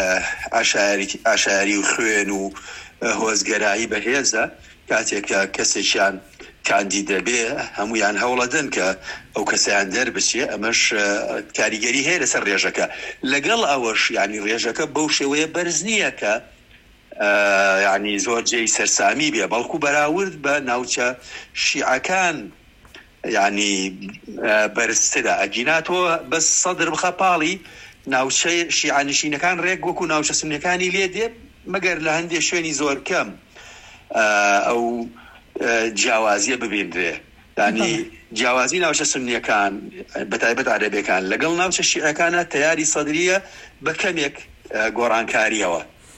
ئاشاری و خوێن و هۆزگەرایی بەهێزە کاتێکە کەسێکیان کاندی دەبێ هەمویان هەوڵەدەن کە ئەو کەسیان دەربچێ ئەمەش کاریگەری هەیە لەسەر ڕێژەکە لەگەڵ ئەوەش ینی ڕێژەکە بەو شێوەیە بەرز نییە کە ینی زۆر جێی سەرسامی بێ بەڵکو بەراورد بە ناوچە شیعەکان يعني بەرزترە ئەگیناتەوە بەس سەدر بخە پاڵی ناوچەی شیعانشینەکان ڕێک وەکو ناوچە سنیەکانی لێ دێ مەگەر لە هەندێک شوێنی زۆر کەم ئەو جیاوازیە ببیندرێ ینی جیاوازی ناوچە سنیەکان بەتایبەت عەرەبیەکان لەگەڵ ناوچە شیعەکانە تەیاری سەدریە بە کەمێک گۆڕانکاریەوە.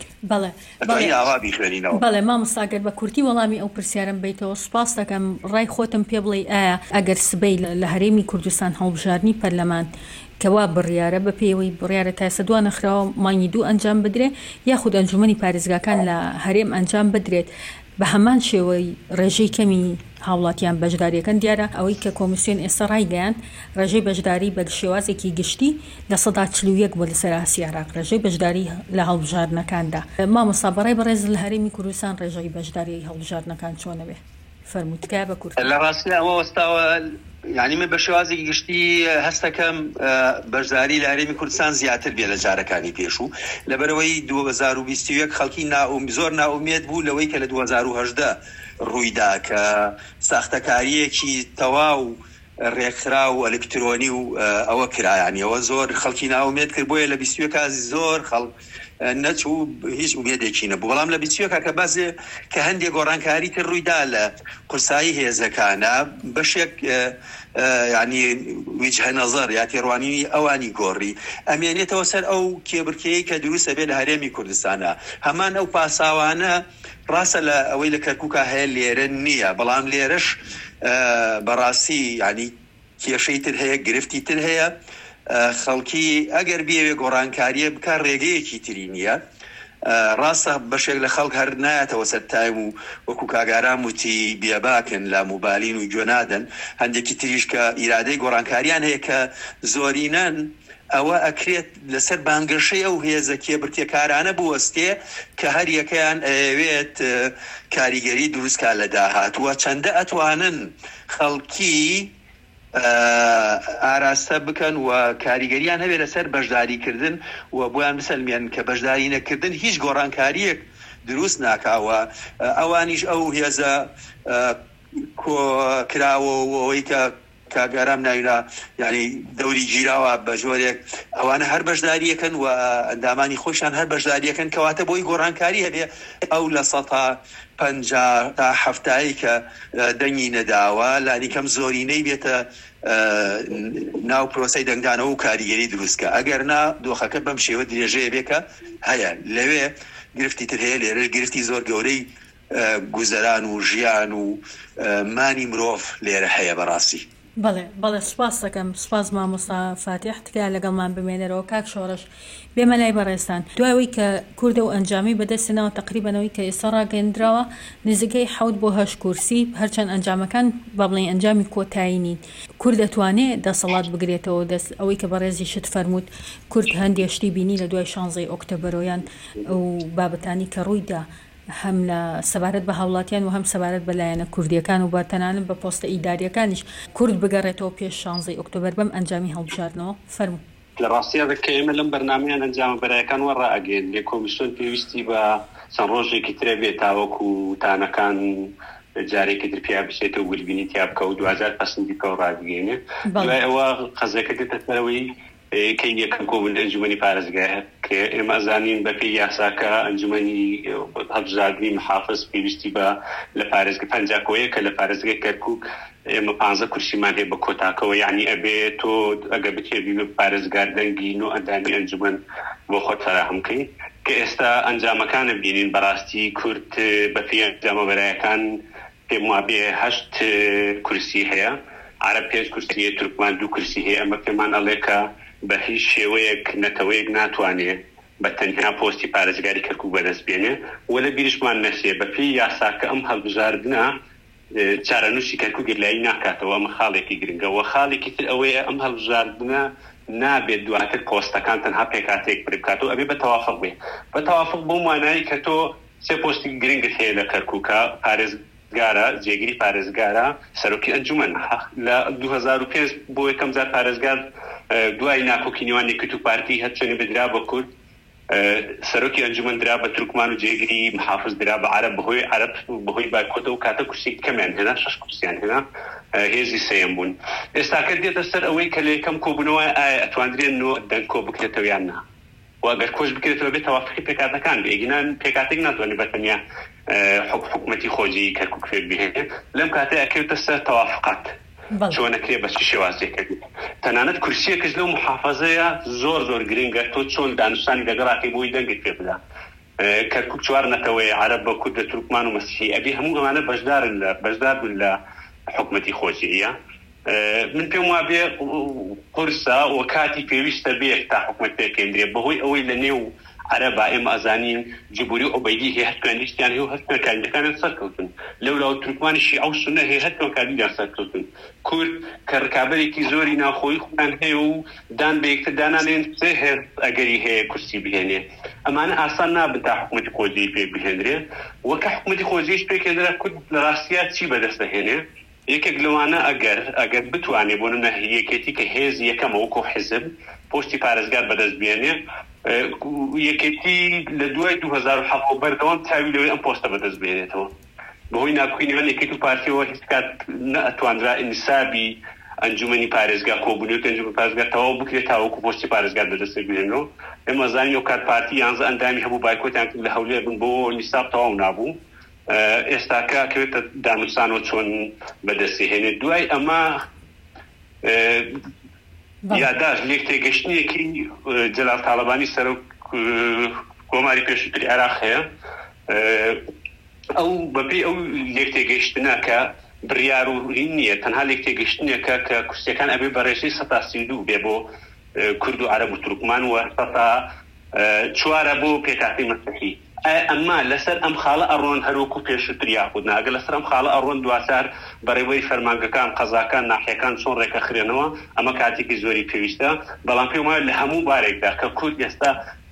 بەڵێ مامۆستاگەر بە کورتی وەڵامی ئەو پرسیارم بیتەوە سوپاس دەکەم ڕای خۆتم پێ بڵێ ئایا ئەگەر سبەی لە هەرێمی کوردستان هەڵبژاردننی پەرلەمان کەوا بڕیارە بە پێوەی بڕیارە تاسە دووە نەخراوە مانگی 2 ئەنجام بدرێت یاخود ئەنجومەنی پارێزگاکان لە هەرێم ئەنجام بدرێت بە هەمان شێوەی ڕێژەی کەمی هاوڵاتیان بەشداریەکەن دیارە ئەوەی کە کۆمیسیۆن ئێستا ڕایگەیاند ڕێژەی بەشداری بە شێوازێکی گشتی لە 141 بۆ لەسەر ئاسی عێراق ڕێژەی بەشداری لە هەڵبژاردنەکاندا. مامۆستا بەڕێ بەڕێز لە هەرێمی کوردستان ڕێژەی بەشداری هەڵبژاردنەکان چۆنە بێ فەرمووتکە بە کورت لە ڕاستی ئەوە وەستاوە یعنی من بە شێوازێکی گشتی هەستەکەم بەشداری لە هەرێمی کوردستان زیاتر بێ لە جارەکانی پێشوو لەبەرەوەی 2021 خەڵکی زۆر ناومێت بوو لەوەی کە لە 2018 ڕوویدا کە ساختەکاریەکی تەواو ڕێکخرا و ئەلکترۆنی و ئەوە کرایانیەوە زۆر خەڵکی ناومێت کرد بۆیە لە 21 کازی زۆر خەڵک نەچوو هیچ ئومێدێکی نەبوو. بەڵام لە 21 کە بەزێ کە هەندێک گۆڕانکاری تر ڕوویدا لە قورسایی هێزەکانە بەشێک ینی وجهە نەزەر یا تێڕوانی ئەوانی گۆڕی ئەمێنێتەوە سەر ئەو کێبرکەیە کە دروستە بێ لە هەرێمی کوردستانە. هەمان ئەو پاساوانە ڕاستە لە ئەوەی لە کەرکووکە هەیە لێرە نییە بەڵام لێرەش بەڕاستی ینی کێشەی تر هەیە گرفتی تر هەیە خەڵکی ئەگەر بێوێ گۆڕانکاریە بکە ڕێگەیەکی تری نییە. ڕاستە بەشێک لە خەڵک هەر نایەتەوە سەر تایم و وەکو کاگاران وتی بێباکن لە موبالین و گوێنادەن هەندێکی تریش کە ئیرادەی گۆڕانکاریان هەیە کە زۆرینەن ئەوە ئەکرێت لەسەر بانگەشەی ئەو هێزە کێبرتێکارانە بوەستێ کە هەر یەکەیان ئەوێت کاریگەری دروستکە لە داهاتووە چەندە ئەتوانن خەڵکی ئاراستە بکەن و کاریگەریان هەبێت لەسەر بەشداریکردن و بۆیان بسەلمێن کە بەشداری نەکردن هیچ گۆڕانکاریەک دروست ناکاوە. ئەوانیش ئەو هێزە کراوەوەی کە کاگارام ناوینا ینی دەوری گیراوە بە ژۆرێک ئەوانە هەر بەشداریەکەن و ئەندامانی خۆشیان هەر بەشداریەکەن کەواتە بۆی گۆڕانکاری هەبێ ئەو لە 150 تا 70 کە دەنگی نەداوە لانی کەم زۆرینەی بێتە ناو پرۆسەی دەنگدانەوە و کاریگەری دروستکە ئەگەر نا دۆخەکە بەم شێوە درێژەیە بێکە هەیە لەوێ گرفتی تر هەیە لێرە گرفتی زۆر گەورەی گوزەران و ژیان و مانی مرۆڤ لێرە هەیە بەڕاستی. بەڵێ سوپاس دەکەم سوپاس مامۆستا فاتح تکای لەگەڵمان بمێنەرەوە کاک شۆڕش بێمە لای بەڕێستان دوایەوەی کە کوردە و ئەنجامی بەدەستێنەوە تقریبەنەوەی کە ئێستا ڕاگەندراوە نزیکەی 7 بۆ 8 کورسی هەرچەند ئەنجامەکان با بڵێن ئەنجامی کۆتایی نین کورد دەتوانێت دەسەڵات بگرێتەوە دەست ئەوەی کە بەڕێزی شت فەرمووت کورد هەندێک شتی بینی لە دوای 16 ئۆکتۆبەرۆیان ئەو بابەتانی کە ڕوویدا هەم لە سەبارەت بە هاوڵاتیان و هەم سەبارەت بەلایەنە کوردیەکان و بەتەنانن بە پۆستە ئیداریەکانیش کورد بگەڕێتەوە پێش 16 ئۆکتۆبەر بەم ئەنجامی هەڵبژاردنەوە فەرموو. لە ڕاستیە کە ئێمە لەم بەرنامەیان ئەنجامە بەرایەکان وەڕا ئەگەین لێ کۆمیسیۆن پێویستی بە چەند ڕۆژێکی ترێ بێت تاوەکو تانەکان جارێکی تر پیا بچێتە و گلبینی تیا بکە و 2000 پەسەندیکە و ڕابگەینێ دوای ئەوە قەزەکە دێتە سەرەوەی کەی یەکەم کۆبوون ئەنجومەنی پارێزگایە کە ئێمە ئەزانین بەپێی یاساکە ئەنجومەنی هەڵبژاردننی محافظ پێویستی بە لە پارێزگە 50 کە لە پارێزگای کەرکووک ئێمە 15 کورسیمان هەیە بە کۆتاکەوە یعنی ئەبێ تۆ ئەگە بتێبی بە پارێزگار دەنگین و ئەندامی ئەنجومەن بۆ خۆت فراهەمکەی کە ئێستا ئەنجامەکانە بینین بەڕاستی کورد بەپێی ئەنجامە بەرایەکان پێم وابێ 8 کورسی هەیە عەرەب 5 کورسی هەیە تورکمان 2 کورسی هەیە ئەمە پێمان ئەڵێ کە بە هیچ شێوەیەک نەتەوەیەک ناتوانێت بە تەنها پۆستی پارێزگاری کەرکووک بەدەست بێنێ و لە بیرشمان نەسێ بەپێی یاساکە ئەم هەڵبژاردنە چارەنووسی کەرکووک گرلایی ناکاتەوە ئەمە خاڵێکی گرنگە و خاڵێکی تر ئەوەیە ئەم هەڵبژاردنە نابێت دواتر پۆستەکان تەنها پێکاتێک بکاتەوە ئەبێ بە تەوافق بێ بە تەوافق بۆ وانایی کە تۆ سێ پۆستی گرنگت هەیە لە کەرکووکە پارێزگارە جێگیری پارێزگارە سەرۆکی ئەنجومەن لە 2005 بۆ یەکەم جار پارێزگار دوای ناکۆکینیوان نێکت و پارتی هەرچەنی بدرا بە کورد سەرۆکی ئەنجومەن درا بە تورکمان و جێگیری محافظ درا بە عەرەب بەهۆی بایکۆتە و کاتە کورسی کەمیان هێنا 6 کورسیان هێنا هێزی سێیەم بوون. ئێستاکە دێتە سەر ئەوەی کە لە یەکەم کۆبوونەوە ئایا ئەتوانرێن دەنگ کۆ بکرێتەوە یان نا و ئەگەر کۆش بکرێتەوە بێت تەوافقی پێکاتەکان بێگینان پێکاتێک ناتوانێت بەتەنیا حکوومەتی خۆجی کەرکووک بهێنێ لەم کاتەیە ئەکەوێتە سەر تەوافقات چۆنەکرێ بە چی شێوازێکەکەیت. تەنانەت کورسیەکەش لەو محافەزەیە زۆر گرنگە تۆ چۆن دانوستانی لەگەڵاتی بۆی دەنگت پێ بدا. کەرکووک چوار نەتەوەی عەرەب بە کورد لە تورکمان و مەسیحی ئەبێ هەموو ئەمانە بەشدار بن لە حکوومەتی خۆجیە. من پێم وابێ قورسە و کاتی پێویستە بێت تا حکوومەت پێکەندرێ بەهۆی ئەوەی لە نێو عەرەبا ئێمە ئەزانین جبوری و عوبەیدی هەیە هەتوان لیستیان هەیە و هەتوان کاندیدەکانیان سەرکەوتن لەولا تورکمانی شیعە و سونە هەیە هەتوان کاندیدیان سەرکەوتن. کورد کە ڕکابەرێکی زۆری ناوخۆیی خۆیان هەیە و دان بە یەکتر دانانێن سێ هێز ئەگەری هەیە کورسی بهێنێ. ئەمانە ئاسان نابن تا حکوومەتی خۆجی پێ بهێنرێ وەکە حکوومەتی خۆجیش پێکەندرا کورد لە ڕاستیە چی بەدەست دەهێنێ. یەکێک لەوانە ئەگەر بتوانێ بۆ نمونە یەکێتی کە هێز یەکەمە وەکو حیزب پۆستی پارێزگار بەدەست بێنێ یەکێتی لە دوای 2007 بەردەوام تاوی لەوەی ئەم پۆستە بەدەست بێنێتەوە بەهۆی ناکوینەوە یەکێت و پارتیەوە هیچ کات نەئەتوانرا ئینسابی ئەنجومەنی پارێزگا کۆبوونی و ئەنجومەنی پارێزگا تەواو بکرێت تاوەکو پۆستی پارێزگار بەدەست بێنێتەوە. ئێمە زانین ئەو کات پارتی 11 ئەندامی هەبوو بایکۆتیان لە هەولێر بن بۆ نیساب تەواو نابوو. ئێستاکە کەوێتە دانوستانەوە چۆن بەدەستی هێنێ. دوای ئەمە یاداش لێک تێگەشتنیەکی جەلال تاڵەبانی سەرۆک کۆماری پێشووتری عێراق هەیە. ئەو بەپێی ئەو لێک تێگەشتنە کە بڕیار و نییە تەنها لێک تێگەشتنێکە کە کورسیەکان ئەبێ بە ڕێژەی 132 بێ بۆ کورد و عەرەب و تورکمان و 4 بۆ پێکاتی مەسیحی. ئەمما لەسەر ئەم خاڵە ئەڕۆن هەروەکو پێشووتر یاخود ناگە لەسەر ئەم خاڵە ئەڕۆن دواتر بەڕێوەی فەرمانگەکان قەزاکان ناحیەکان چۆن ڕێکە خرێنەوە ئەمە کاتێکی زۆری پێویستە. بەڵام پێم وایە لە هەموو بارێکدا کە کورد ئێستا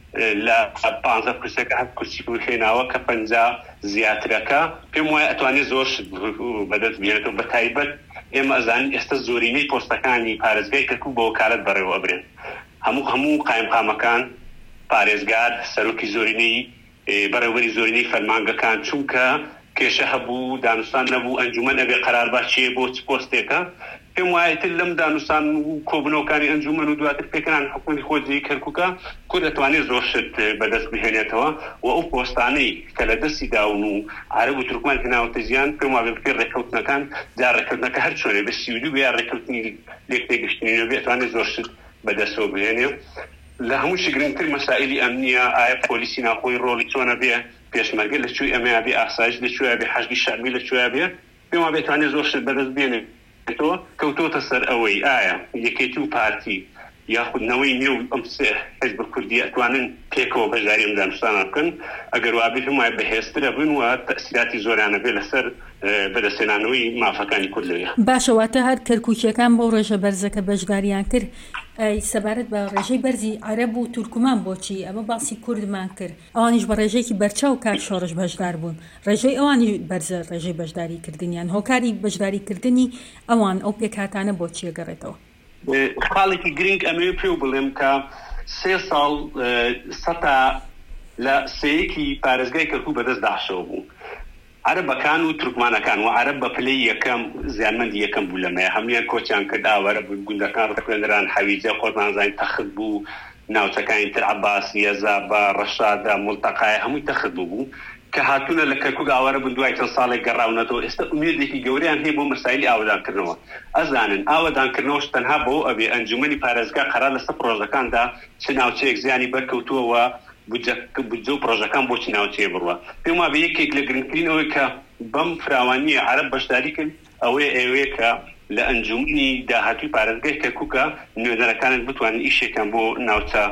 لە 15 کورسەکە هەت کورسی بخێناوە کە 50 زیاترەکە پێم وایە ئەتوانێت زۆر بەدەست بێنێتەوە. بە تایبەت ئێمە ئەزانین ئێستا زۆرینەی پۆستەکانی پارێزگای کەرکووک بە وەکالەت بەڕێوە ئەبرێن. هەموو قایمقامەکان پارێزگار سەرۆکی زۆرینەی بەڕێوەری زۆرینەی فەرمانگەکان چونکە کێشە هەبوو دانوستان نەبوو ئەنجومەن ئەبێ قەرارباچیە بۆ چ پۆستێکە. پێم وایە تر لەم دانوستان و کۆبنەوەکانی ئەنجومەن و دواتر پێکەنان حکوومەتی خۆجی کەرکووکە کورد دەتوانێت زۆر شت بەدەست بهێنێتەوە و ئەو پۆستانەی کە لە دەستی داون و عەرەب و تورکمان هێناوەتە زیان پێم وایە بەپێ ڕێکەوتنەکان جا ڕێکەوتنەکە هەر چۆنێ بە 32 یا ڕێکەوتنی لێک تێگەشتنی بێ ئەتوانێت زۆر شت بەدەستەوە بهێنێ. لە هەموو گرنگتر مەسائلی ئەمنیە ئایا پۆلیسی ناخۆی ڕۆڵی چۆنە بێ پێشمەرگە لەکوێ ئەمەیە بێ ئاسایش لەکوێ بێ حەشگی شەعبی لەکوێ بێ پێم وایە بێتوانێت زۆر شت بەدەست بێنێتەوە. کەوتۆتە سەر ئەوەی ئایا یەکێتی و پارتی یاخودنەوەی نێو ئەم حیزب کوردی ئەتوانن پێکەوە بەشداری ئەم دانوستانە بکەن ئەگەر وابێ پێم وایە بەهێزترە بن و تەسیراتی زۆرانە بێ لەسەر بەدەستێنانەوەی مافەکانی کوردلەوە. باشەواتە هەر کەرکووکیەکان بۆ ڕێژە بەرزەکە بەشداریان کرد سەبارەت بە ڕێژەی بەرزی عەرەب و تورکمان بۆچی ئەمە باسی کوردمان کرد ئەوانیش بە ڕێژەیەکی بەرچاو کات شۆڕش بەشدار بوون. ڕێژەی ئەوانی بەرزە ڕێژەی بەشداری کردنیان هۆکاری بەشداریکردنی ئەوان ئەو پێکاتانە بۆچی گەڕێتەوە. خاڵێکی گرنگ ئەمێ پێ بڵێم کە 3 ساڵ سەتا لە سەیەکی پارێزگای کەرکووک بەدەست داخشەوە بوو. عەرەبەکان و تورکمانەکان و عەرەب بە پلەی یەکەم زیانمەندی یەکەم بوو لەمەیە هەمویان کۆچیان کرد ئاوەرە گوندەکان ڕێکوێنەران حەویجە خۆتمان زانین تەخت بوو ناوچەکانی تر عەباسیە زابا ڕەشادا مڵتەقای هەمووی تەخت بوو کە هاتوونە لە کەرکووک ئاوەرە بن دوای چەند ساڵێک گەڕاونەتەوە. ئێستا ئومێدێکی گەورەیان هەیە بۆ مەسایلی ئاوەدانکردنەوە. ئەزانن ئاوەدانکردنەوەش تەنها بۆ ئەبێ ئەنجومەنی پارێزگا قەرار لەسەر پرۆژەکاندا چ ناوچەیەک زیانی بەرکەوتووەوە بودجە و پرۆژەکان بۆچی ناوچەیە بڕوە. پێم وایە یەکێک لە گرنگترین ئەوەی کە بەم فراوانیە عەرەب بەشداری کرد ئەوەیە کە لە ئەنجومەنی داهاتووی پارێزگای کەرکووکە نوێنەرەکانت بتوانن ئیشێکان بۆ ناوچە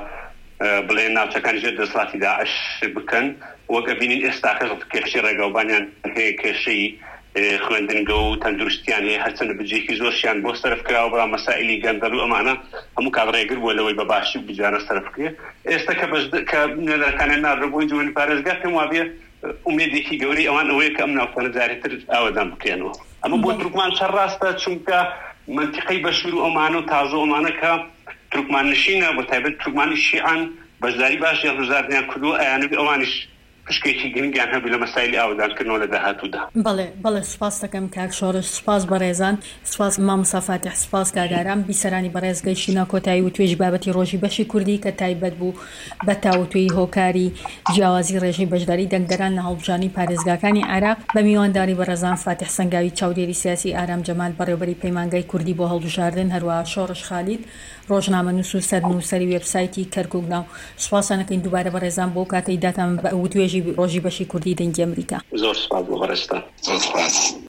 بڵێن ناوچەکانی ژێر دەسەڵاتی داعش بکەن وەکە بینین ئێستاکە کێشەی ڕێگاوبانیان هەیە کێشەی خوێندنگە و تەندروستیان هەیە هەرچەندە بجێکی زۆرشیان بۆ سەرفکراوە بەڵام مەسائلی گەندەڵ و ئەمانە هەموو کات ڕێگر بووە لەوەی بە باشی و بجارە سەرفکرێ. ئێستا کە نوێنەرەکانیان ناڕبووی ئەنجومەنی پارێزگا پێم وابێ ئومێدێکی گەورەی ئەوان ئەوەیە کە ئەم ناوچانە جارێتر ئاوەدان بکرێنەوە. ئەمە بۆ تورکمان شەڕ ڕاستە چونکە منتیقەی بەشور و ئەمانە و تازە ئەمانە کە تورکمان نشینە بە تایبەت تورکمانی شیعان بەشداری باش هەڵبژاردنیان کردووە ئەیانە ئەوانش پشکێکی گرنگیان هەبوو لە مەسایلی ئاودانکردنەوە لە داهاتوودا. بەڵێ سوپاس دەکەم کاک شۆڕش، سوپاس بەڕێزان، سوپاس مامۆستا فاتح، سوپاس کاگارام، بیسەرانی بەڕێز گەیشتینە کۆتایی و توێژی بابەتی ڕۆژی بەشی کوردی کە تایبەت بوو بە تاوتوێی هۆکاری جیاوازی ڕێژەی بەشداری دەنگدەران لە هەڵبژاردنی پارێزگاکانی عێراق بە میوانداری بەڕێزان فاتح سەنگاوی چاودێری سیاسی، ئارام جەمال بەڕێوەبەری پەیمانگای کوردی بۆ هەڵبژاردن، هەروەها شۆڕش خالید ڕۆژنامەنووس و سەرنووسەری وێبسایتی کەرکووک ناو. سوپاسانەکەین دووبارە بەڕێزان بۆ کاتەی داتان بە توێژی ڕۆژی بەشی کوردی دەنگی ئەمریکا. زۆر سوپاس بۆ بەڕێستان. زۆر سوپاس.